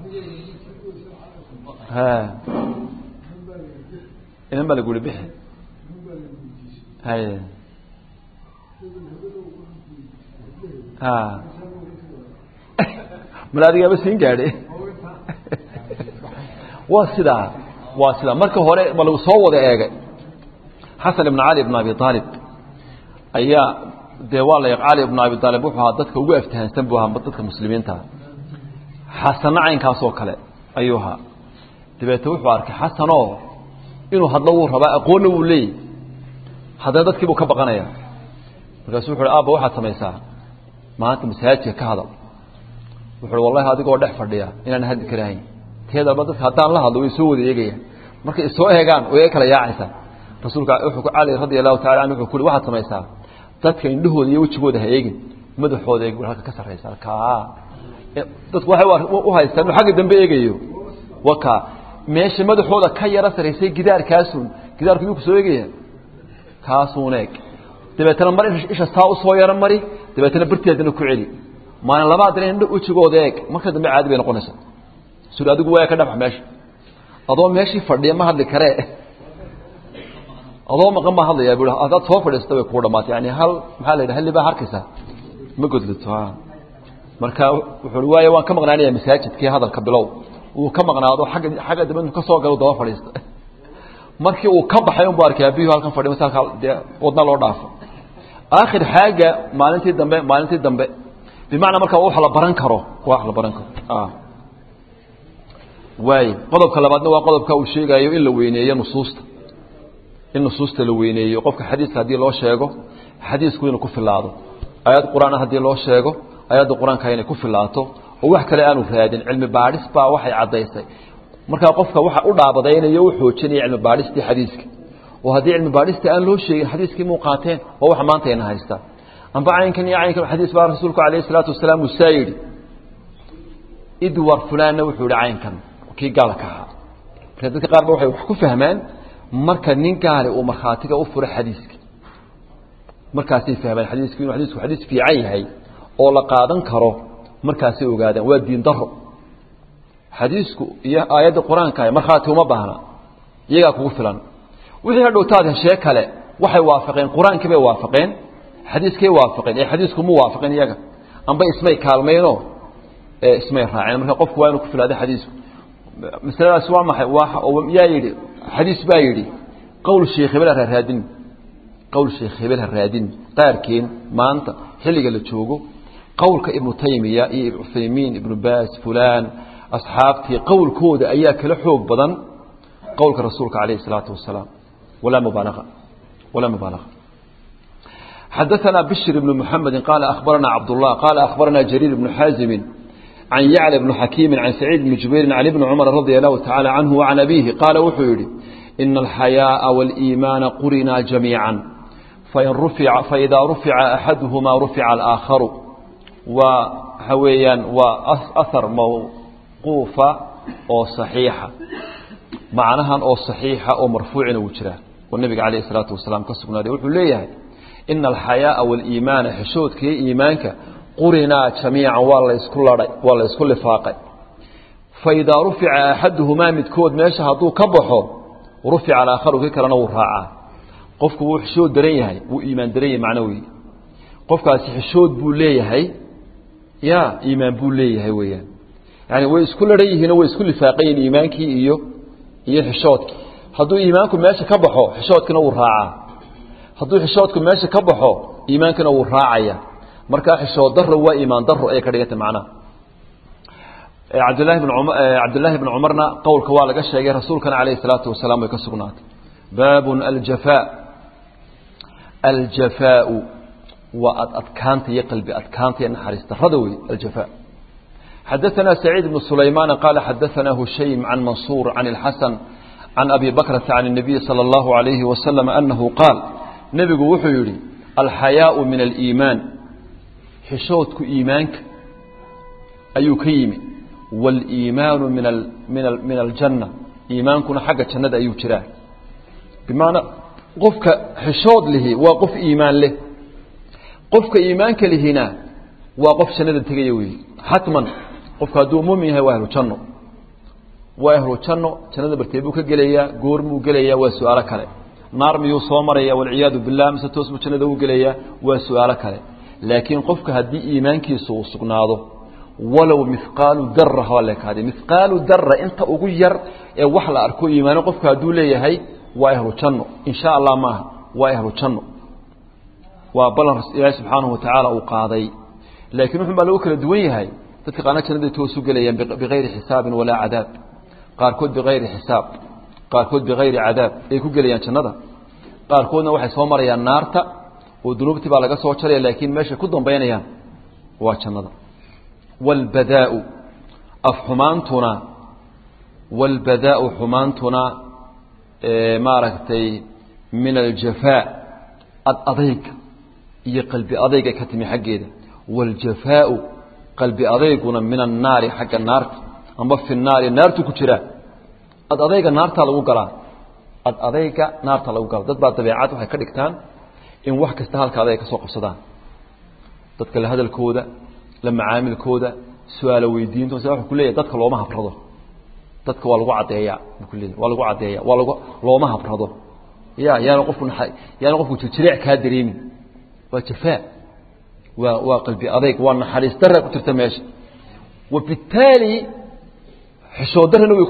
[SPEAKER 1] inan baa lagu bixi malaadiga bas in gaadhay waa sida marka hore ma lagu soo wada eegay Xasan ibn Ali ibn Abi Talib ayaa deewaa la Ali ibn Abi Talib wuxuu ahaa dadka ugu aftahansan buu ahaa dadka muslimiinta Xasan caynkaas oo kale ayuha dibeeto wuxuu arkay Xasan oo inuu hadlo uu raba aqoon uu leeyahay haddana dadkii buu ka baqanaya markaasuu wuxuu aaba waxa sameeysaa maanta masaajidka ka hadal wuxuu wallahi adigoo dhex fadhiya inaan hadli karayn teeda dadka hadaan la hadlo way soo wada eegaya markay soo eegaan oo ay kala yaacaysa rasuulka wuxuu ku cali radiyallahu ta'ala anhu wuxuu waxa sameeysaa dadka indhahooda iyo wajigooda ha eegin madaxooda eeg halka ka sareysa ka dadku waxay u haystaan xagga dambe eegayo waka meesha madaxooda ka yara sareysay gidaarku ku soo eegaya kaasuuneeg dabeetana mar isha saa u soo yara mari dabeetana barteedana ku celi maalin labaad indho wajigooda eeg marka dambe caadi bay noqonaysaa sura adigu waa ka dhabax meesha adoo meeshii fadhiya ma hadli kare adoo maqan ma hadlaya buu aad soo fadhiistay way ku dhamaatay yani hal maxaa la yiraahdaa liba harkisa ma godlito marka wuxuu waayo waan ka maqnaanaya masaajidkii hadalka bilow uu ka maqnaado xagga dibadda ka soo galo daba fadhiista markii uu ka baxay uu baarkay abiyo halkan fadhiyo halka wadna loo dhaafo aakhir xaaga maalintii dambe bimaana marka wax la baran karo waay qodobka labaadna waa qodobka uu sheegayo in la weyneeyo nusuusta la weyneeyo qofka xadiiska hadii loo sheego xadiisku inuu ku filaado ayad quraan hadii loo sheego ayada quraanka inay ku filaato oo wax kale aanu raadin cilmi baadhis baa waxay cadeysay marka qofka waxa u dhaabadaynayo uu xoojinaya cilmi baadhista xadiiska oo hadii cilmi baadhista aan loo sheegin xadiiskii muu qaateen oo waxa maanta ay haysta amba caynkan xadiis baa rasuulku kaleey salaatu wasalaam musaayid idwar fulana wuxuu caynkan kii gaalka ah dadka qaar waxay wax ku fahmaan marka nin gaale uu marxaatiga u furo xadiiska markaasay fahmaan xadiisku inuu xadiis fiican yahay oo la qaadan karo markaasay ogaadaan waa diin daro xadiisku iyo aayada quraanka ay marxaati uma baahna iyaga kugu filan wixii hadhow taada shay kale waxay waafaqeen quraankii bay waafaqeen xadiiskii waafaqeen ee xadiisku mu waafaqeen iyaga amba ismay kaalmeeyno ismay raaceen marka qofku waa inuu ku filaado xadiisku مثلا سواء ما يا يدي حديث بايدي قول الشيخ بلا رادين قول الشيخ بلا رادين قاركين ما أنت حلق اللي تشوقه قولك ابن تيمية ابن عثيمين ابن باز فلان أصحابتي قول كود أياك لحوق بدن قولك رسولك عليه الصلاة والسلام ولا مبالغة حدثنا بشر بن محمد قال أخبرنا عبد الله قال أخبرنا جرير بن حازم عن يعلى بن حكيم عن سعيد بن جبير عن ابن عمر رضي الله تعالى عنه وعن أبيه قال وحيري إن الحياء والإيمان قرنا جميعا فإذا رفع أحدهما رفع الآخر وحويا وأثر موقوفة أو صحيحة معناها أو صحيحة أو مرفوع وجرا والنبي عليه الصلاة والسلام قصنا يقول ليه إن الحياء والإيمان حشود كي إيمانك قرنا جميعا والله يسكل فاقد فإذا رفع أحدهما متكود ماشي هادو كبحو ورفع على آخره كرنا وراعه قفك وحشود دريه وإيمان دريه معنوي قفك حشود بوليه يا إيمان بوليه ويان يعني ويسكل ريه هنا ويسكل فاقين إيمانك iyo xishoodki haduu iimaanku meesha ka baxo xishoodkina uu raaca haduu xishoodku meesha ka baxo iimaankina uu raacaya marka xishood darro waa iimaan darro ay ka dhigata macna Abdullah ibn Umarna qowlka waa laga sheegay rasuulkana kaleey salaatu wasalaam ay ka sugnaatay baabun aljafaa wa adkaanta iyo qalbi adkaanta iyo naxariista radawi aljafaa حدثنا سعيد بن سليمان قال حدثنا هشيم عن منصور عن الحسن عن أبي بكرة عن النبي صلى الله عليه وسلم أنه قال نبي وحيري الحياء من الإيمان حشوتك إيمانك أي كيم والإيمان من الجنة إيمانكنا حق جنة أي تراه بمعنى قفك حشود له وقف إيمان له قفك إيمانك لهنا وقف جنة تجيوي حتما qofka haduu muumin yahay waa ahlu janno jannada barteebu ka galaya goormuu galaya waa su'aalo kale naar miyuu soo maraya wal ciyaadu billah mise toos mu jannada uu galaya waa su'aalo kale laakiin qofka hadii iimaankiisu uu sugnaado walaw mithqalu darra hawla kaadi mithqalu darra inta ugu yar ee wax la arko iimaan qofka haduu leeyahay waa ahlu janno insha Allah ma waa ahlu janno waa balan Ilaahay subhanahu wa ta'ala uu qaaday laakiin wuxuu baa lagu kala duwan yahay dadka qaana jannada toosu galayaan bighayri xisaab wala cadaab qaarkood bighayri xisaab qaarkood bighayri cadaab ay ku galayaan jannada qaarkoodna waxay soo marayaan naarta oo dunuubtii baa laga soo jaray laakiin meesha ku dambeynayaan waa jannada wal badaa'u xumaantuna maaragtay min al jafaa adayg iyo qalbi adayga ka timi xageeda wal jafaa'u qalbi adeeguna min an-naar xagga naarta amba fi an-naar naartu ku jira adayga naarta lagu galaa adayga naarta lagu galaa dad baa dabeecad waxay ka dhigtaan in wax kasta halkaada ay ka soo qabsadaan dadka la hadalkooda la macaamilkooda su'aalo weydiinto waxa ku leeyahay dadka looma habrado dadka waa lagu cadeeyaa waa lagu looma habrado yaana qofku jiric ka dareemin waa jafaa وقلبي أضيق وأن حريص درة كترت ماشي وبالتالي حشود درة نوي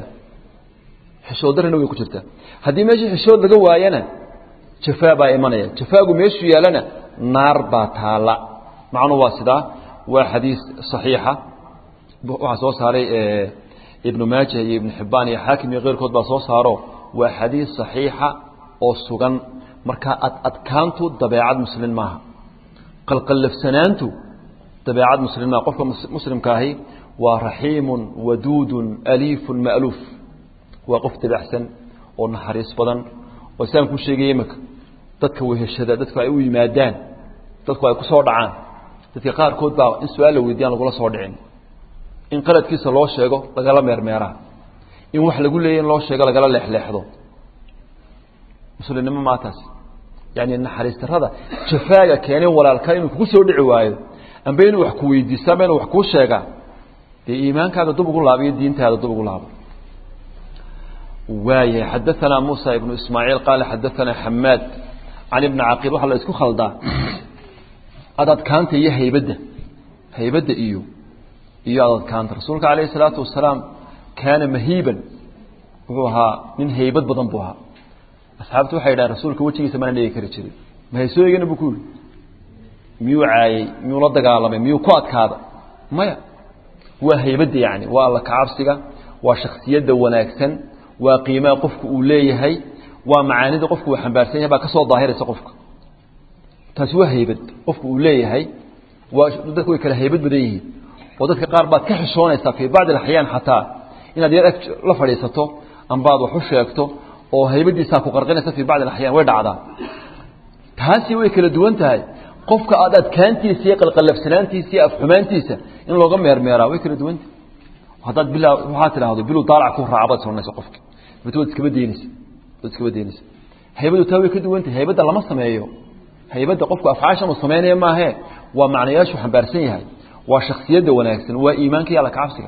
[SPEAKER 1] كترته هذه ماشي حشود لجوا عينا شفاء بايمانية شفاء ماشي يالنا نار باتالا معنو واسدا وحديث صحيحة وحصوص عليه ابن ماجه ابن حبان حاكم غير كتب صوص هارو وحديث صحيحة أو سجن مركا أتكانتو دبيعات مسلم معها قلقلف سنانتو تبعات مسلمنا قفك مسلم كاهي ورحيم ودود أليف مألوف وقف تبحسن ونحريص بدن وسام كل شيء يمك تدكوه الشداد تدكوه أي مادان تدكوه أي كسور دعان تدكار كود باو إن سؤال ويديان لقولا صور دعين إن قلت كيس الله شيغو لقالا ميرميرا إن وحل قول لي إن الله شيغو لقالا لحلحظو مسلمنا ما تاسي يعني ان حريست هذا شفايا كانوا ولا الكلمه ku soo dhici waayo aan been wax ku weydiisameen wax ku sheega ee iimaankaaga dub ugu laabiyo diintaada dub ugu laabo waaye حدثنا موسى ابن اسماعيل قال حدثنا حماد عن ابن عقيل waxa la isku khaldaa adad kaanta iyo haybada iyo adad kaanta rasuulka kaleey salaatu wasalaam kaana mahiban wuxuu ahaa min haybad badan buu ahaa asxaabtu waxay yiraahdeen rasuulka wajigiisa ma leeyahay kari jiray ma haysoogina buu ku miyuu caayay miyuu la dagaalamay miyuu ku adkaada maya waa haybada yaani waa la kaabsiga waa shakhsiyada wanaagsan waa qiimaha qofku uu leeyahay waa macaanida qofku uu xambaarsan yahay ba ka soo daahiraysa qofka taas waa haybad qofku uu leeyahay waa dadku way kala haybad badan yihiin oo dadka qaar baad ka xishoonaysa fi baad al-ahyaan hatta inaad yar la fadhiisato ambaad wax u sheegto oo haybadiisa ku qarqinaysa fi baad al-ahyaan way dhacdaa taasi way kala duwan tahay qofka aad adkaantiisa iyo qalqalafsanaantiisa iyo afxumaantiisa in looga meermeeraa way kala duwan haddaad bilaa waxaa tidhaahdo biluu daalac ku raacbaad soconaysa qofki matood iskaba deynaysa haybadu taa way ka duwantay haybadda lama sameeyo haybadda qofku afcaashan uu sameynaya maahe waa macnayaashu xambaarsan yahay waa shakhsiyadda wanaagsan waa iimaanka iyo alla ka cabsiga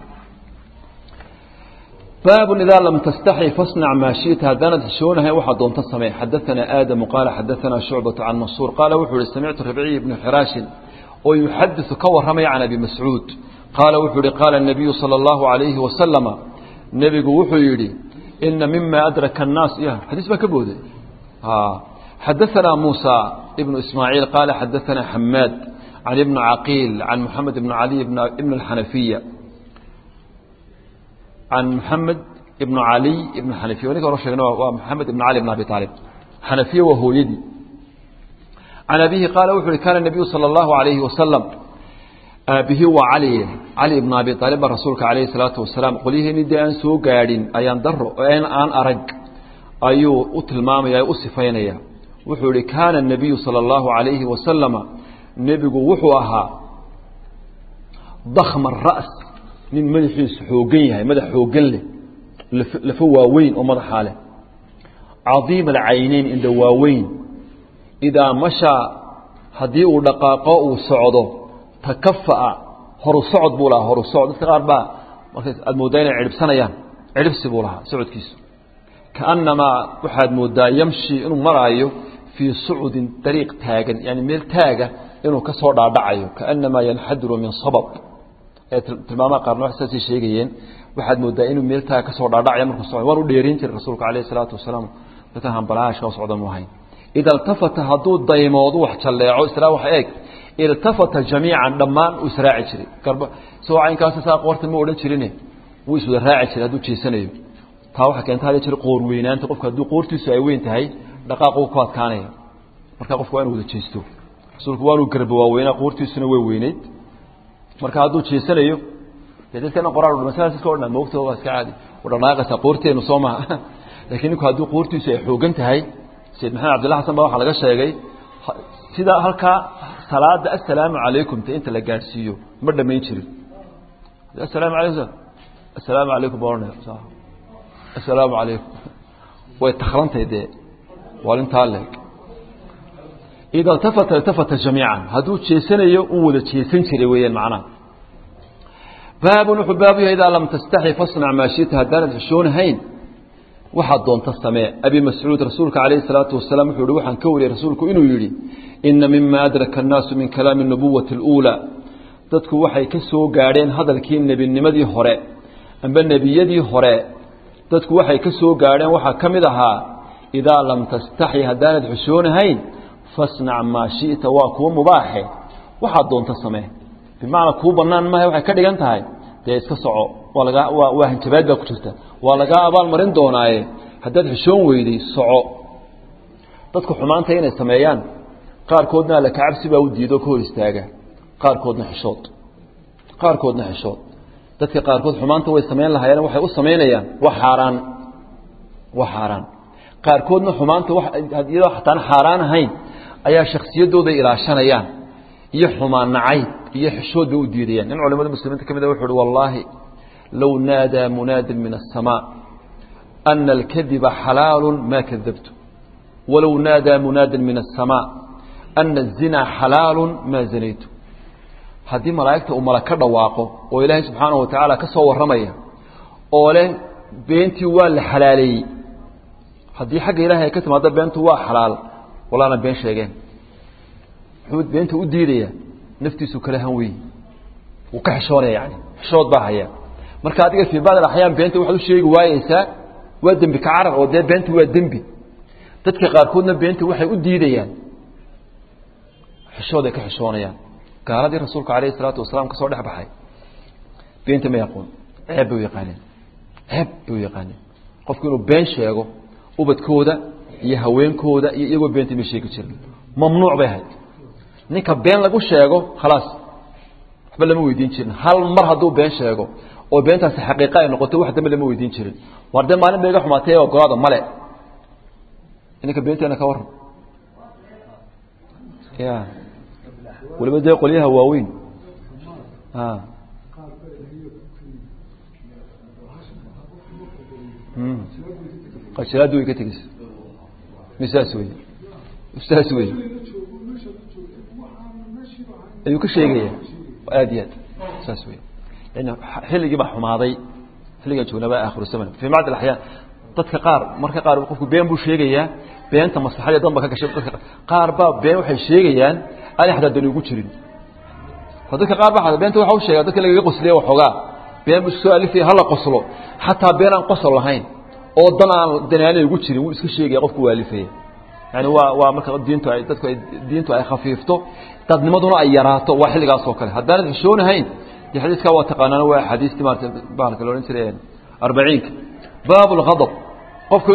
[SPEAKER 1] باب إذا لم تستحي فاصنع ما شئت هدانت حشونها وحد دون تصمي حدثنا آدم قال حدثنا شعبة عن منصور قال وحول سمعت ربعي بن حراش ويحدث كور رمي عن أبي مسعود قال وحول قال النبي صلى الله عليه وسلم نبي وحول إن مما أدرك الناس حديث بكبوده حدثنا موسى ابن إسماعيل قال حدثنا حماد عن ابن عقيل عن محمد بن علي بن الحنفية عن محمد بن علي بن الحنفية ونقول رشيقنا محمد بن علي بن أبي طالب حنفية وهو يدي عن أبيه قال وحول كان النبي صلى الله عليه وسلم به وعلي بن أبي طالب رسولك عليه الصلاة والسلام قليه ندي أن سوء قاعدين أيان ضر أن أرق أيو أتلمام يا أصفين يا وحول كان النبي صلى الله عليه وسلم نبي وحوها ضخم الرأس من مدحيس حوقين هاي مدح حوقين له لفواوين ومدح حاله عظيم العينين عند واوين إذا مشى هديء دقاقه وصعده تكفأ هرو صعد بولا هرو صعد استغار با المودين عرب سنيان عرب سبولها سعود كيس كأنما واحد مودا يمشي إنه مرايه في صعود طريق تاجن يعني ميل تاجة إنه كسر دعيه كأنما ينحدر من صبب tilmaamaha qaarna wax saasi sheegayeen waxaad moodaa inuu meeltaa ka soo dhaadhacay markuu soo war u dheerin jiray rasuulka kaleey salaatu wasalaam dadka hanbalaash ka socda muuhayn ida altafata haduu daymoodu wax jaleeco isla wax eeg iltafata jamiican dhamaan u israaci jiray garba soo aynkaas saa qorta ma oran jirin wuu isu raaci jiray haduu jeesanayo taa waxa keenta hada jiray qoor weynaanta qofka haduu qoortiisu ay weyn tahay dhaqaaqo ku adkaanaya marka qofku waa inuu wada jeesto rasuulku waa inuu garba waaweena qoortiisuna way weyneed marka haduu jeesanayo dadkana qoraal masaajidka iska orna moogto waa iska caadi wadanaaqasa qoorteenu Soomaa laakiin ku haduu qoortiisu ay xoogan tahay Sayyid Maxamed Abdullah Xasan baa waxa laga sheegay sida halka salaada assalaamu alaykum inta la gaarsiiyo ma dhameyn jirin assalaamu alaykum boorna assalaamu alaykum way taxrantayde walinta leeg إذا التفت جميعا هدو تشيسنيو ودا تشيسن جيري ويان معنا باب حبابها إذا لم تستحي فاصنع ما شئت هدانت حشون هين waxaad doonta samee abi mas'uud rasuulka kaleey salaatu wasalaam wuxuu waxaan ka wariyay rasuulku inuu yiri inna mimma adraka an-nas min kalam an-nubuwwati al-ula dadku waxay ka soo gaadheen hadalkii nabinimadii hore amba nabiyadii hore dadku waxay ka soo gaadheen waxa kamid ahaa idaa lam tastahi hadanad xushuunahayn fasna' ma shi'ta wa ku mubaahi waxaad doonta samee bimaana ku banaan ma waxay ka dhigan tahay dee iska soco waa hanjabaad baa ku jirta waa laga abaal marin doonaaye haddaad xishoon weyday soco dadku xumaanta inay sameeyaan qaarkoodna la kacabsi baa u diido ka hor istaaga qaarkoodna xishood dadka qaarkood xumaanta way sameyn lahaayeen waxay u sameynayaan wax xaraan qaarkoodna xumaanta wax hadii xataan xaraan ahayn ayaa shakhsiyadooda ilaashanayaan iyo xumaan nacay iyo xishood u diidayaan in culimada muslimiinta kamid ah wuxuu wallahi لو نادى مناد من السماء أن الكذب حلال ما كذبت ولو نادى مناد من السماء أن الزنا حلال ما زنيت هذه ملائكة وملائكة دواقه وإله سبحانه وتعالى كسوى الرمية أوله بنتي والحلالي هذه حق إلهي كتب هذا بنتي وحلال ولا أنا بين شيئين حود بنتي وديرية نفتي سكرها وي وكحشونة يعني حشود بها marka adiga fi baad raxyaan beenta waxa uu sheegi waayaysa waa dambi ka carar oo beenta waa dambi dadka qaar koodna beenta waxay u diidayaan xishooda ka xishoonayaan gaaladii rasuulka kaleey salaatu wasalaam ka soo dhax baxay beenta ma yaqoon ceeb buu yaqaaneen qofku inuu been sheego ubadkooda iyo haweenkooda iyo iyagoo beenta ma sheegi jirin mamnuuc bay ahayd ninka been lagu sheego خلاص waxba lama weydiin jirin hal mar haduu been sheego oo beentaas xaqiiqo ay noqoto wax dambe lama weydiin jirin warda maalin beega xumaatay oo go'aado male inka beenteena ka waran ya waliba qoliyaha waaweyn qashalaadu way ka tegis misaas way ustaas way ayuu ka sheegaya aadiyad saas way in xiligi ba xumaaday xiliga joonaba aakhiru zaman fi maad al-ahyan dadka qaar marka qaar qofku been buu sheegayaa beenta maslaxada dhanba ka gashay dadka qaar ba been waxay sheegayaan aan xaddan ugu jirin dadka qaar ba beenta waxa uu sheegay dadka laga qosliyo waxoogaa been buu soo alifay hal qoslo hatta been aan qosol lahayn oo danaan danaan ugu jirin wuu iska sheegay qofku waalifay yani waa marka diintu ay dadku diintu ay khafiifto dadnimaduna ay yaraato waa xiligaas oo kale haddaan xishoonahayn xadiiska waa taqaanana waa xadiisti maartay baalka loo intireen 40 baab al-ghadab qofku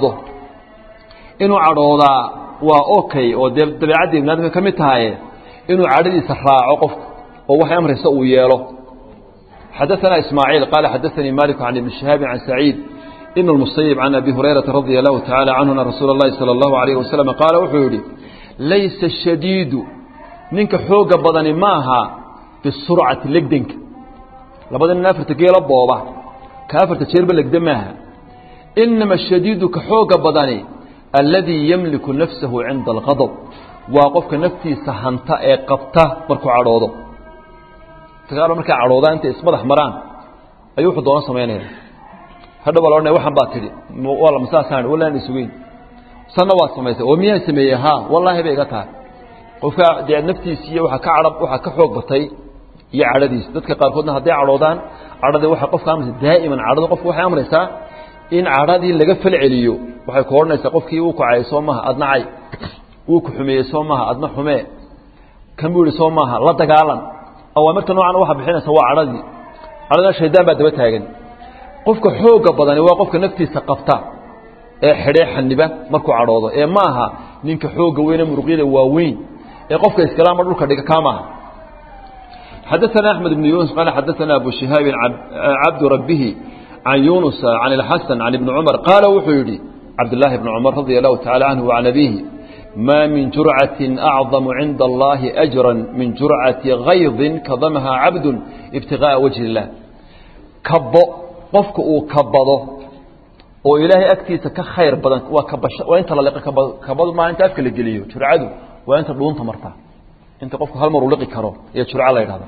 [SPEAKER 1] inuu cadhooda waa okay oo dabeecadda ibnaadka kamid tahay inuu cadhadiisa raaco qofku oo wax amraysa uu yeelo حدثنا إسماعيل قال حدثني مالك عن ابن شهاب عن سعيد ابن المصيب عن أبي هريرة رضي الله تعالى عنه أن رسول الله صلى الله عليه وسلم قال وحوري ليس الشديد منك حوق بدن ماها بالسرعة لقدنك لبدن نافر تقيل الضوبة كافر تشيرب لقدمها إنما الشديد كحوق بدني الذي يملك نفسه عند الغضب وقفك نفسي سهنتا قبته مركو عروضه تقالوا مركا عروضه أنت اسمه حمران أيوه حضونا سمينين هذا والله وحن باتري والله مساسان ولا نسوين سنوات سميته ومية سميها والله بيقتها وفا دي نفتي سيا وحا كعرب وحا كحوق بطي يا عرديس dadka qaarkoodna haday caroodaan carada waxa qofka amri daa'iman carada qof waxa amraysa in caradii laga fal celiyo waxay ku hornaysaa qofkii uu ku cayay Soomaha adna cay uu ku xumeeyay Soomaha adna xumee kan buu Soomaha la dagaalan awaamirta noocan waxa bixinaysa waa caradii carada shaydaan baa daba taagan qofka xooga badan waa qofka naftiisa qabta ee xidhay xaniba markuu caroodo ee maaha ninka xooga weyn muruqyada waa weyn ee qofka iskalaama dhulka dhiga kaama حدثنا أحمد بن يونس قال حدثنا أبو شهاب عبد ربه عن يونس عن الحسن عن ابن عمر قال وحيدي عبد الله بن عمر رضي الله تعالى عنه وعن أبيه ما من جرعة أعظم عند الله أجرا من جرعة غيظ كظمها عبد ابتغاء وجه الله كبو قفك كبضه وإلهي أكتيس كخير بدن وإنت للقى كبض ما أنت أفكر الجليو ترعده وإنت بدون تمرتع أنت قفك هالمر لقي كرو يشرع على هذا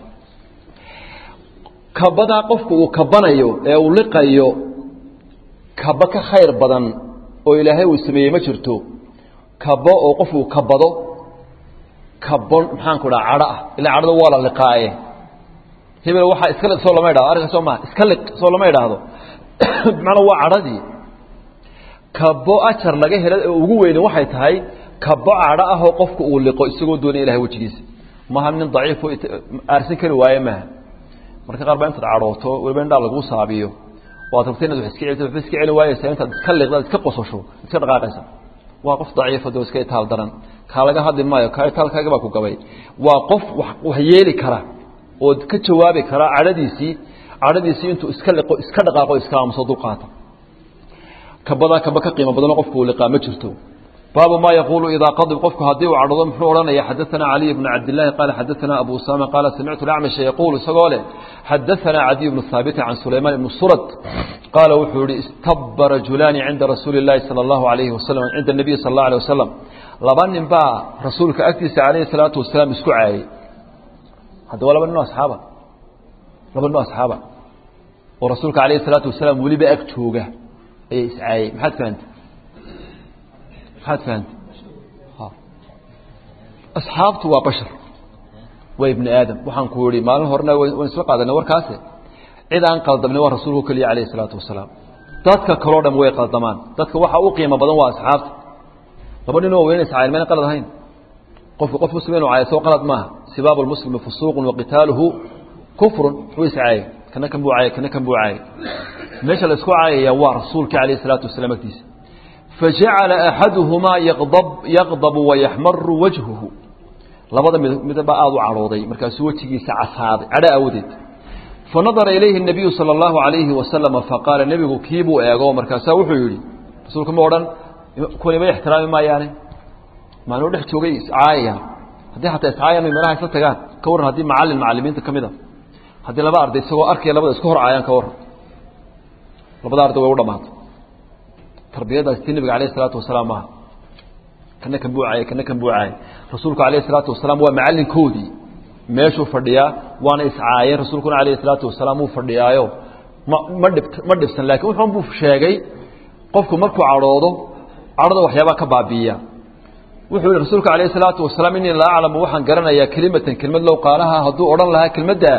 [SPEAKER 1] كبضا قفك وكبنايو أو لقيو كبك خير بدن وإلهي وسميه ما شرتو كبو وقفه كبضه كبون محن كذا عرق إلا عرض ولا لقايه هي بالواحد إسكالك صلى ما يدا أرجع سوما إسكالك صلى ما يدا هذا معنى هو عرضي كبو أشر لقيه هذا وجوه واحد هاي كبو عرقه قفك ولقى يسقط دون إله وجلس ما هم من ضعيف أرسل كرواية ما مركب قربان تدعروته وبين دار الجوس عبيه واتبتين تحسكي على رواية سنت تسكلك ذا تكقصه شو تسرق قاسم وقف ضعيف دوس كي تال درن كالجا هذا ما يكاي تال كاجا بكو قبي وقف وهيلي كرا ودكتشوابي كرا عرديسي أنتو إسكالقوا إسكام صدوقاته كبدا كبك قيمة بدنا قفك ولقامة شرتو باب ما يقول إذا قضى قفك هدي وعرضهم فورنا يحدثنا علي بن عبد الله قال حدثنا أبو أسامة قال سمعت الأعمش يقول سقاله حدثنا عدي بن الثابت عن سليمان بن الصرد قال وحوري استب رجلان عند رسول الله صلى الله عليه وسلم عند النبي صلى الله عليه وسلم لبن با رسولك أكتس عليه الصلاة والسلام اسكعي هذا ولا بنو أصحابه لبنو أصحابه ورسولك عليه الصلاة والسلام ولي بأكتوجه أي إسعاي محد فهمت أصحابته وبشر وابن آدم وحن كوري ما لهرنا ونسوق هذا نور كاسه إذا أنقذ ضمن رسوله كلي عليه الصلاة والسلام تذكر كرودة مويه قدمان تذكر وحى أقيم بدن وأصحابه طبعا إنه وين إسعاي ما نقلد هين قف مسلمين وعلى سوق قلد ما سباب المسلم فسوق وقتاله كفر هو إسعاي كنا كم بوعاي ليش الأسكوعاي يا رسولك عليه الصلاة والسلام كتيس فجعل أحدهما يغضب ويحمر وجهه لبدا مدبا آذو عروضي مركز وجهي سعصاد على أودد فنظر إليه النبي صلى الله عليه وسلم فقال النبي كيبو أيقو مركز وحيولي رسولكم أولا كوني ما يحترام ما يعني ما نقول لك توقي إسعايا هذه حتى إسعايا من مراحي ستقان كور هذه معلمين تكمدا هذه لبا أرضي سوى أركي لبدا اسكهر عيان كور لبدا أرضي ويوضا مات tarbiyada nabiga kaleey salaatu wasalaam kana kan buucay rasuulku kaleey salaatu wasalaam waa macallinkoodii meeshuu fadhiyaa waana iscaayay rasuulkuna kaleey salaatu wasalaam uu fadhiyaayo ma dhibsan laakiin wuxuu buu sheegay qofku markuu cadhoodo cadhada waxyaaba ka baabiiya wuxuu rasuulku kaleey salaatu wasalaam in la a'lamu waxaan garanayaa kelimad loo qaalaha haduu oran lahaa kelmadda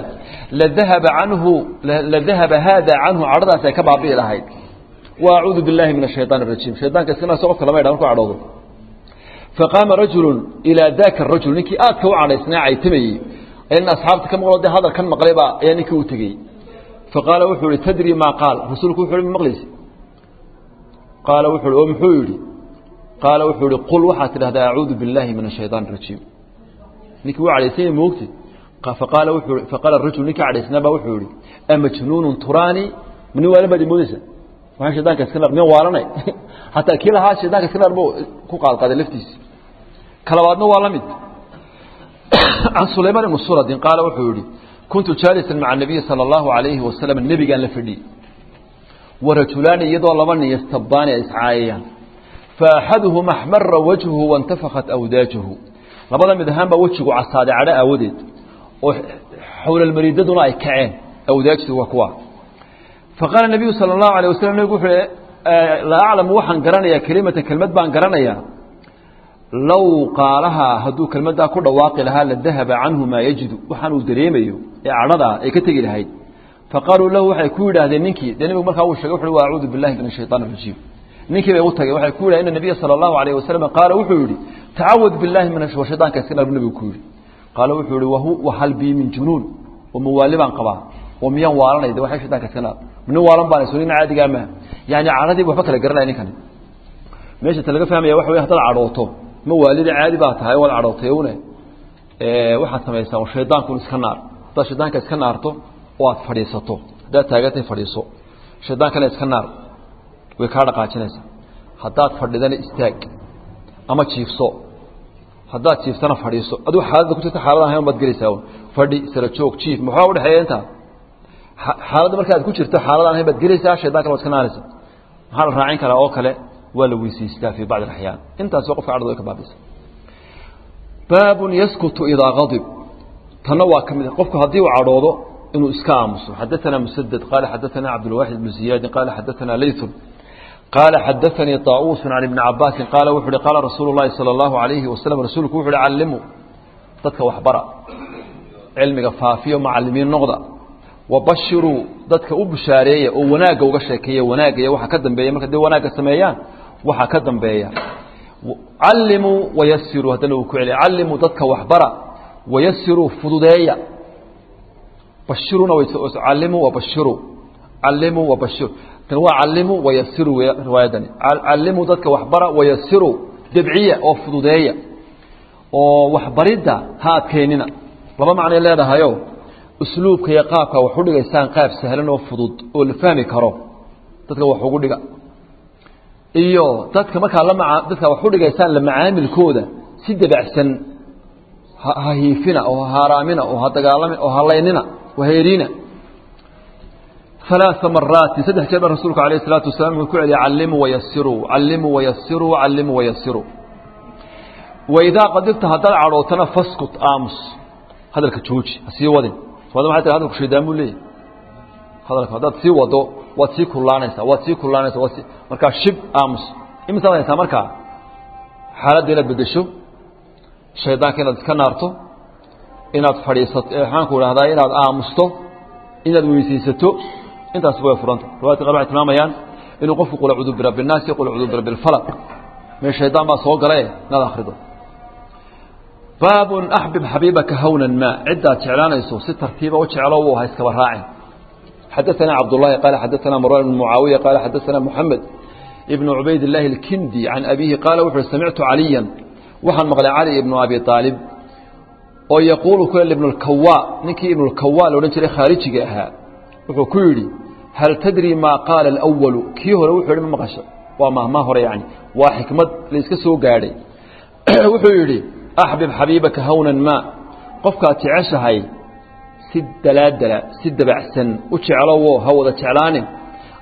[SPEAKER 1] la dhahaba hada anhu cadhadaas ay ka baabi'i lahayd wa a'udhu billahi minash shaytaanir rajiim shaytaanka iskana soo qofka lama yidhaahdo markuu cadhoodo فقام رجل إلى ذاك الرجل نكي كو على إصناعي تمي إن أصحابك كم قالوا هذا كان مقلبا يعني كي وتجي فقال وحولي تدري ما قال رسولك وحولي من مغلس قال وحولي ومحولي قال وحولي قل وحات هذا أعوذ بالله من الشيطان الرجيم نكي وعلى سين موقتي فقال الرجل نكي على إصنابا وحولي أمجنون تراني من ولا بدي مودسة وهذا الشيطان كسكنر من وارني حتى كلا هذا الشيطان كسكنر بو كقال قاد لفتيس كلامنا والمد عن سليمان بن سرد قال وحوري كنت جالسا مع النبي صلى الله عليه وسلم النبي قال لفدي ورجلان يدعو لبن يستبان إسعايا فأحدهما احمر وجهه وانتفخت أوداجه لبدا مدهان بوجهه عصاد على أودد وحول المريض دون أي كعين أوداجه وكوا فقال النبي صلى الله عليه وسلم يقول لا أعلم وحن قرانيا كلمة بان قرانيا لو قالها هدو كلمة كل واقع لها لذهب عنه ما يجد وحنو دريميو اعرضها كتجي لهي فقالوا له حيكون هذا نينكي دنيا ما هو شيء وحلو اعوذ بالله من الشيطان الرجيم نينكي بيقول وحيكون ان النبي صلى الله عليه وسلم قال وحوري تعوذ بالله من الشيطان كسنا النبي كوري قال وحوري وهل بي من جنون وموالبا قبا وميان وارنا اذا وحي شيطان كسنا من وارن بان سنين عادي قام يعني عرضي وفكر غير كان ماشي تلقى فهم يا وحوي هذا عروته موالد عادي بقى هاي ولا عروتيونه waxaad sameeysaa oo shaydaanku iska naar taa shaydaanka iska naarto oo aad fadhiisato hadaa taagatay fadhiiso shaydaanka iska naar way ka dhaqaajinaysaa hadaad fadhidana istaag ama jiifso hadaad jiiftana fadhiiso aduu xaaladda ku jirta xaaladaha ahaan baad gelaysaa fadhi sara joog jiif maxaa u dhaxeeya inta xaaladda markaad ku jirto xaaladaha ahaan baad gelaysaa shaydaanka waad iska naaraysaa maxaa la raacin karaa oo kale ولا ويسيستا في بعض الأحيان انت سوقف عرضك بابس باب يسكت إذا غضب تنوع كم قفك هدي وعروضه إنه إسكامس حدثنا مسدد قال حدثنا عبد الواحد بن زياد قال حدثنا ليث قال حدثني طاووس عن ابن عباس قال وحده قال رسول الله صلى الله عليه وسلم رسولك وحده علمه ضدك وحبرا علمك فافيه معلمين نقضة وبشروا ضدك وبشاريه وناقه وغشكيه وناقه waxa ka dambeeya marka de wanaaga sameeyaan waxa ka dambeeya allimu wayassiru hadana ku cili allimu dadka waxbara wayassiru fududeeya bashiruna allimu wa bashir tan waa allimu wayassiru riwaayadan allimu dadka waxbara wayassiru dabciya oo fududeeya oo waxbarida ha adkeynina laba macna leedahayo اسلوبك يا قابك وحدغيسان قاب سهلن oo fudud oo la fahmi karo dadka wax ugu dhiga iyo dadka marka dadka wax udhigaysaan la macaamilkooda si dabacsan ha hiifina oo haraamina oo dagaalami oo haleynina waheerina ثلاث مرات سدح جبر رسولك عليه الصلاه والسلام يقول علموا ويسروا واذا قدرت هذا عروتنا فاسكت امس هذا الكجوجي سي ودين وهذا ما حتى هذا شيدان لي هذا سي ودو واتسي كلانيسا marka shib aamus imisa waxay marka xaaladda la bedesho shaydaanka inaad iska naarto inaad fadhiisato waxaan ku raahdaa inaad aamusto inaad weysiisato intaas way furanta riwaayadka qaar waxay tilmaamayaan inuu qofku qul a'uudu bi rabbin naas qul a'uudu bi rabbil falaq ma shaydaan ba soo galay inaad akhrido باب أحبب حبيبك هونا ما عدة تعلانيسو ست ترتيبه وتعلوه وهي اسكبراعين حدثنا عبد الله قال حدثنا مروان بن معاوية قال حدثنا محمد ابن عبيد الله الكندي عن أبيه قال سمعت عليا وحن مغلى علي ابن أبي طالب ويقول كل ابن الكواء نكي ابن الكواء لو ننتري خارجي جاءها وكيري هل تدري ما قال الأول كيه لو حرم من مغشى وما هو يعني وحكمت ليسكسو قاري وحيري أحبب حبيبك هونا ما قفك تعشهي سد دلادلة سد بعسن وتعلوه هو ذا تعلان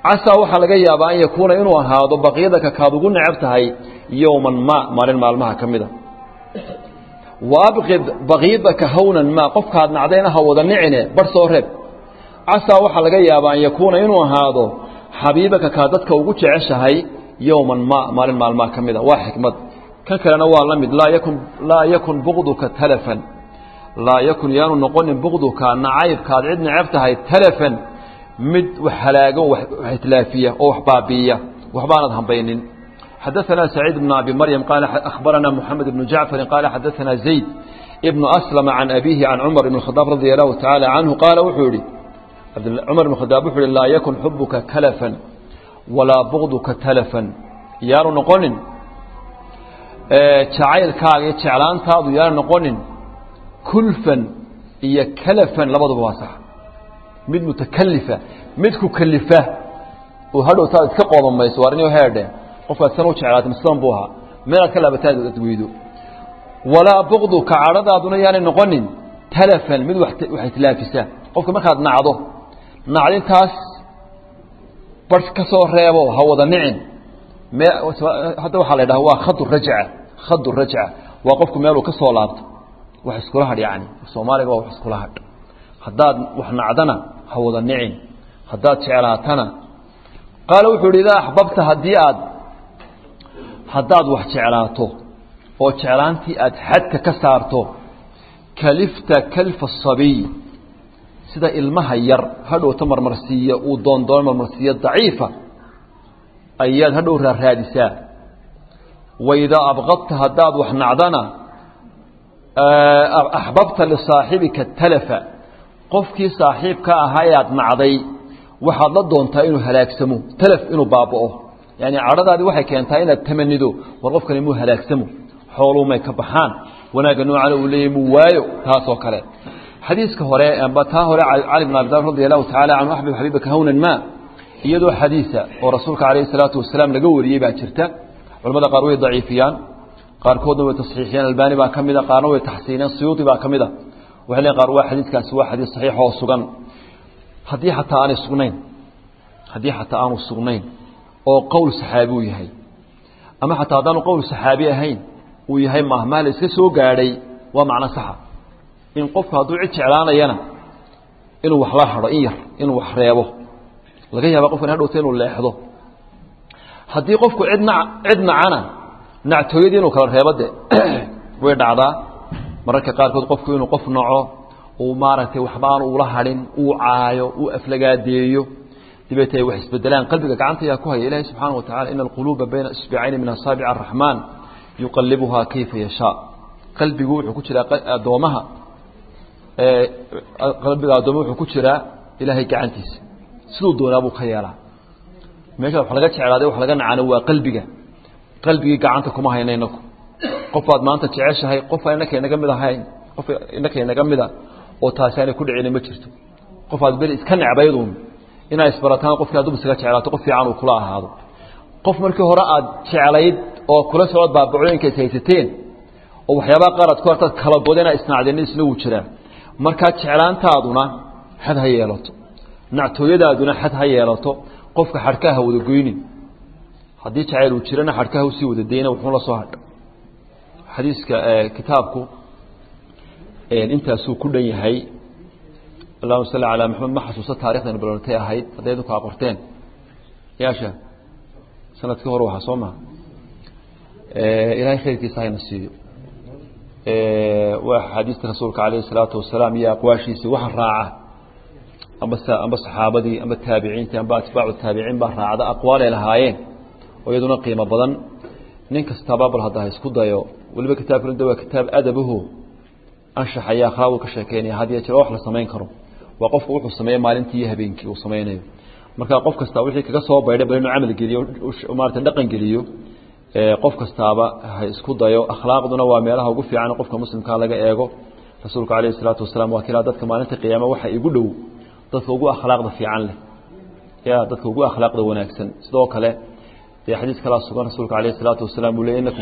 [SPEAKER 1] عسى وحا لغا يابا أن يكون إنو هذا بقيدك كادوغو نعبتهي يوما ما مالين مالمها كمدا وأبغض بغيضك هونا ما قفك هذا نعدينها وضنعنه برسو رب عسى وحا لغا يابا أن يكون إنو هذا حبيبك كادتك وقوش عشهي يوما ما مالين مالمها كمدا وحكمت كان والمد لا يكن بغضك تلفا لا يكن يانو نقول بغضك نعيب كاد عدنا عبتها تلفا مد وحلاقه وحتلافية أو وحبابية وحبانتهم بينين حدثنا سعيد بن أبي مريم قال أخبرنا محمد بن جعفر قال حدثنا زيد ابن أسلم عن أبيه عن عمر بن الخطاب رضي الله تعالى عنه قال وحوري عمر بن الخطاب وحوري لا يكن حبك كلفا ولا بغضك تلفا يانو نقول jacaylkaaga iyo jeclaantaadu yaan noqonin kulfan iyo kalafan labaduba waa sax mid mutakallifa mid ku kalifa oo hadhowtaa iska qoobamayso warniyo heedhe qofkaad san u jeclaatay mislan buu ahaa meelaad ka laabataan dadweydo walaa buqduka cadhadaaduna yaanay noqonin talafan mid wax islaafisa qofka markaad nacdo nacdintaas bar ka soo reebo ha wada nicin hadda waxaa la yidhaha waa khadu rajca waa qofku meeluu ka soo laabto wax iskula hadh yani soomaaliga waa wax iskula hadh haddaad wax nacdana ha wada nicin haddaad jeclaatana qaala wuxuu yidhi idaa axbabta haddaad wax jeclaato oo jeclaantii aad xadka ka saarto kalifta kalfa asabiy sida ilmaha yar hadhowta marmarsiiya uu doondoon marmarsiiya daciifa ayaad hadhow raadisaa waidaa abqadta haddaad wax nacdana axbabta lisaaxibika talafa qofkii saaxiibka ahaa ee aad nacday waxaad la doontaa inuu halaagsamo talaf inuu baaba'o yani cadhadaadii waxay keentaa inaad tamanido war qofkani muu halaagsamo xooluu may ka baxaan wanaagga noocana uu leeyahy muu waayo taasoo kale xadiiska hore amba taa hore cali bn abi talib radi allahu tacala canhu axbib xabiibaka hawnan ma iyadoo xadiisa oo rasuulka calayhi salaatu wasalaam laga wariyey baa jirta culamada qaar way daciifiyaan qaarkoodna way tasxiixiyaan albani baa ka mida qaarna way taxsiiniyaan suyuudi baa ka mida waxay leeyihin qaar waa xadiiskaasi waa xadiis saxiix oo sugan haddii xataa aanu sugnayn oo qowl saxaabi uu yahay ama xataa haddaanu qowl saxaabi ahayn uu yahay mahmaa la iska soo gaadhay waa macno saxa in qofku hadduu cid jeclaanayana inuu wax la hadho in yar inuu wax reebo laga yaaba qofkan hadhowta inuu leexdo haddii qofku cid nacana nactooyadii inuu kala reebo de way dhacdaa mararka qaarkood qofku inuu qof naco uu maaragtay waxbaan ula hadhin uu caayo uu aflagaadeeyo dibeetay wax isbedelaan qalbiga gacanta yaa ku haya ilaahay subxaanahu wa tacala ina alquluuba bayna isbicayni min asaabici araxmaan yuqallibuhaa kayfa yashaa qalbigu wuxuu ku jiraa addoomaha wuxuu ku jiraa ilaahay gacantiisa siduu doonaa buu ka yeelaa meesha wax laga jeclaaday wax laga nacana waa qalbigii gacanta kuma hayna inaku qofaad maanta jeceshahay qof inaka inaga mid ahayn qof inaka inaga mida oo taasi aanay ku dhicin ma jirto qofaad beri iska necbayduun inay isbarataan qofkii aad isaga jeclaato qof fiican uu kula ahaado qof markii hore aad jeclayd oo kula socod baabacooyinka haysateen oo waxyaabaha qaar aad ku hartaad kala godina isnaacdeen isna wuu jiraa markaa jeclaantaaduna xad ha yeelato nactooyadaaduna xad ha yeelato qofka xadhkaha wada goynin haddii jacayl uu jirana xadhkaha usii wada dayna wuxuu la soo hadha xadiiska kitaabku intaasuu ku dhan yahay allahuma salli calaa maxamed ma xasuusta taarikhdan balortay ahayd hadday idinku aqorteen yaasha sanadkii hore waxaa soo maha ilaahay khayrkiisa hayna siiyo waa xadiista rasuulka calayhi salaatu wasalaam iyo aqwaashiisii waxa raaca amba saxaabadii amba taabiciintii amba atbaacu taabiciin baa raacda aqwaal ay lahaayeen oo iyaduna qiimo badan nin kastaba bal hadda ha isku dayo weliba kitaabkan waa kitaab adabuhu anshaxa iyo akhlaaqdu ka sheekeynaya had iyo jeer wax la samayn karo waa qofku wuxuu sameeyo maalintii iyo habeenkii uu sameynayo marka qof kasta wixii kaga soo baydhay bal inuu camal geliyo maarata dhaqan geliyo qof kastaaba ha isku dayo akhlaaqduna waa meelaha ugu fiican qofka muslimka laga eego rasuulka calayhi salaatu wasalaam waa kila dadka maalinta qiyaama waxa igu dhow dadka ugu akhlaaqda fiican leh dadka ugu akhlaaqda wanaagsan sidoo kale xadiis kala sugan rasuulka calayhi salaatu wasalaam uu leeyahay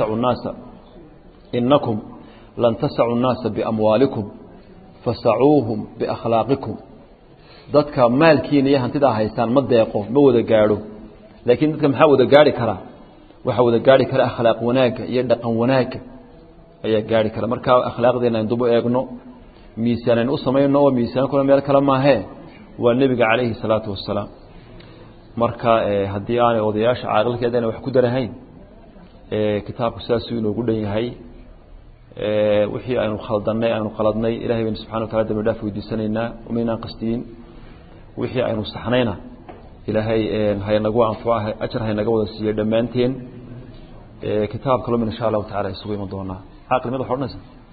[SPEAKER 1] innakum lan tas'u an-nas biamwalikum fas'uuhum biakhlaaqikum dadka maalkiina iyo hantida haystaan ma deeqo ma wada gaadho laakiin dadka maxaa wada gaari kara waxa wada gaari kara akhlaaq wanaaga iyo dhaqan wanaaga ayaa gaari kara marka akhlaaqdeena in dubo eegno miisaanan u sameeyno oo miisaan kula meel kala maahe waa nabiga kaleeyhi salaatu wassalaam marka hadii aan odayaasha caaqilkeedana wax ku darahayn kitaabku saas uu inoogu dhan yahay wixii aynu khaldanay aynu qaladnay ilaahay subhanahu wa ta'ala dib dhaaf weydiisanayna umayna qastiin wixii aynu saxnayna ilaahay haynagu anfaahay ajr haynaga wada siiyo dhamaanteen kitaab kale insha Allah ta'ala isugu iman doona aqal mid xornaysa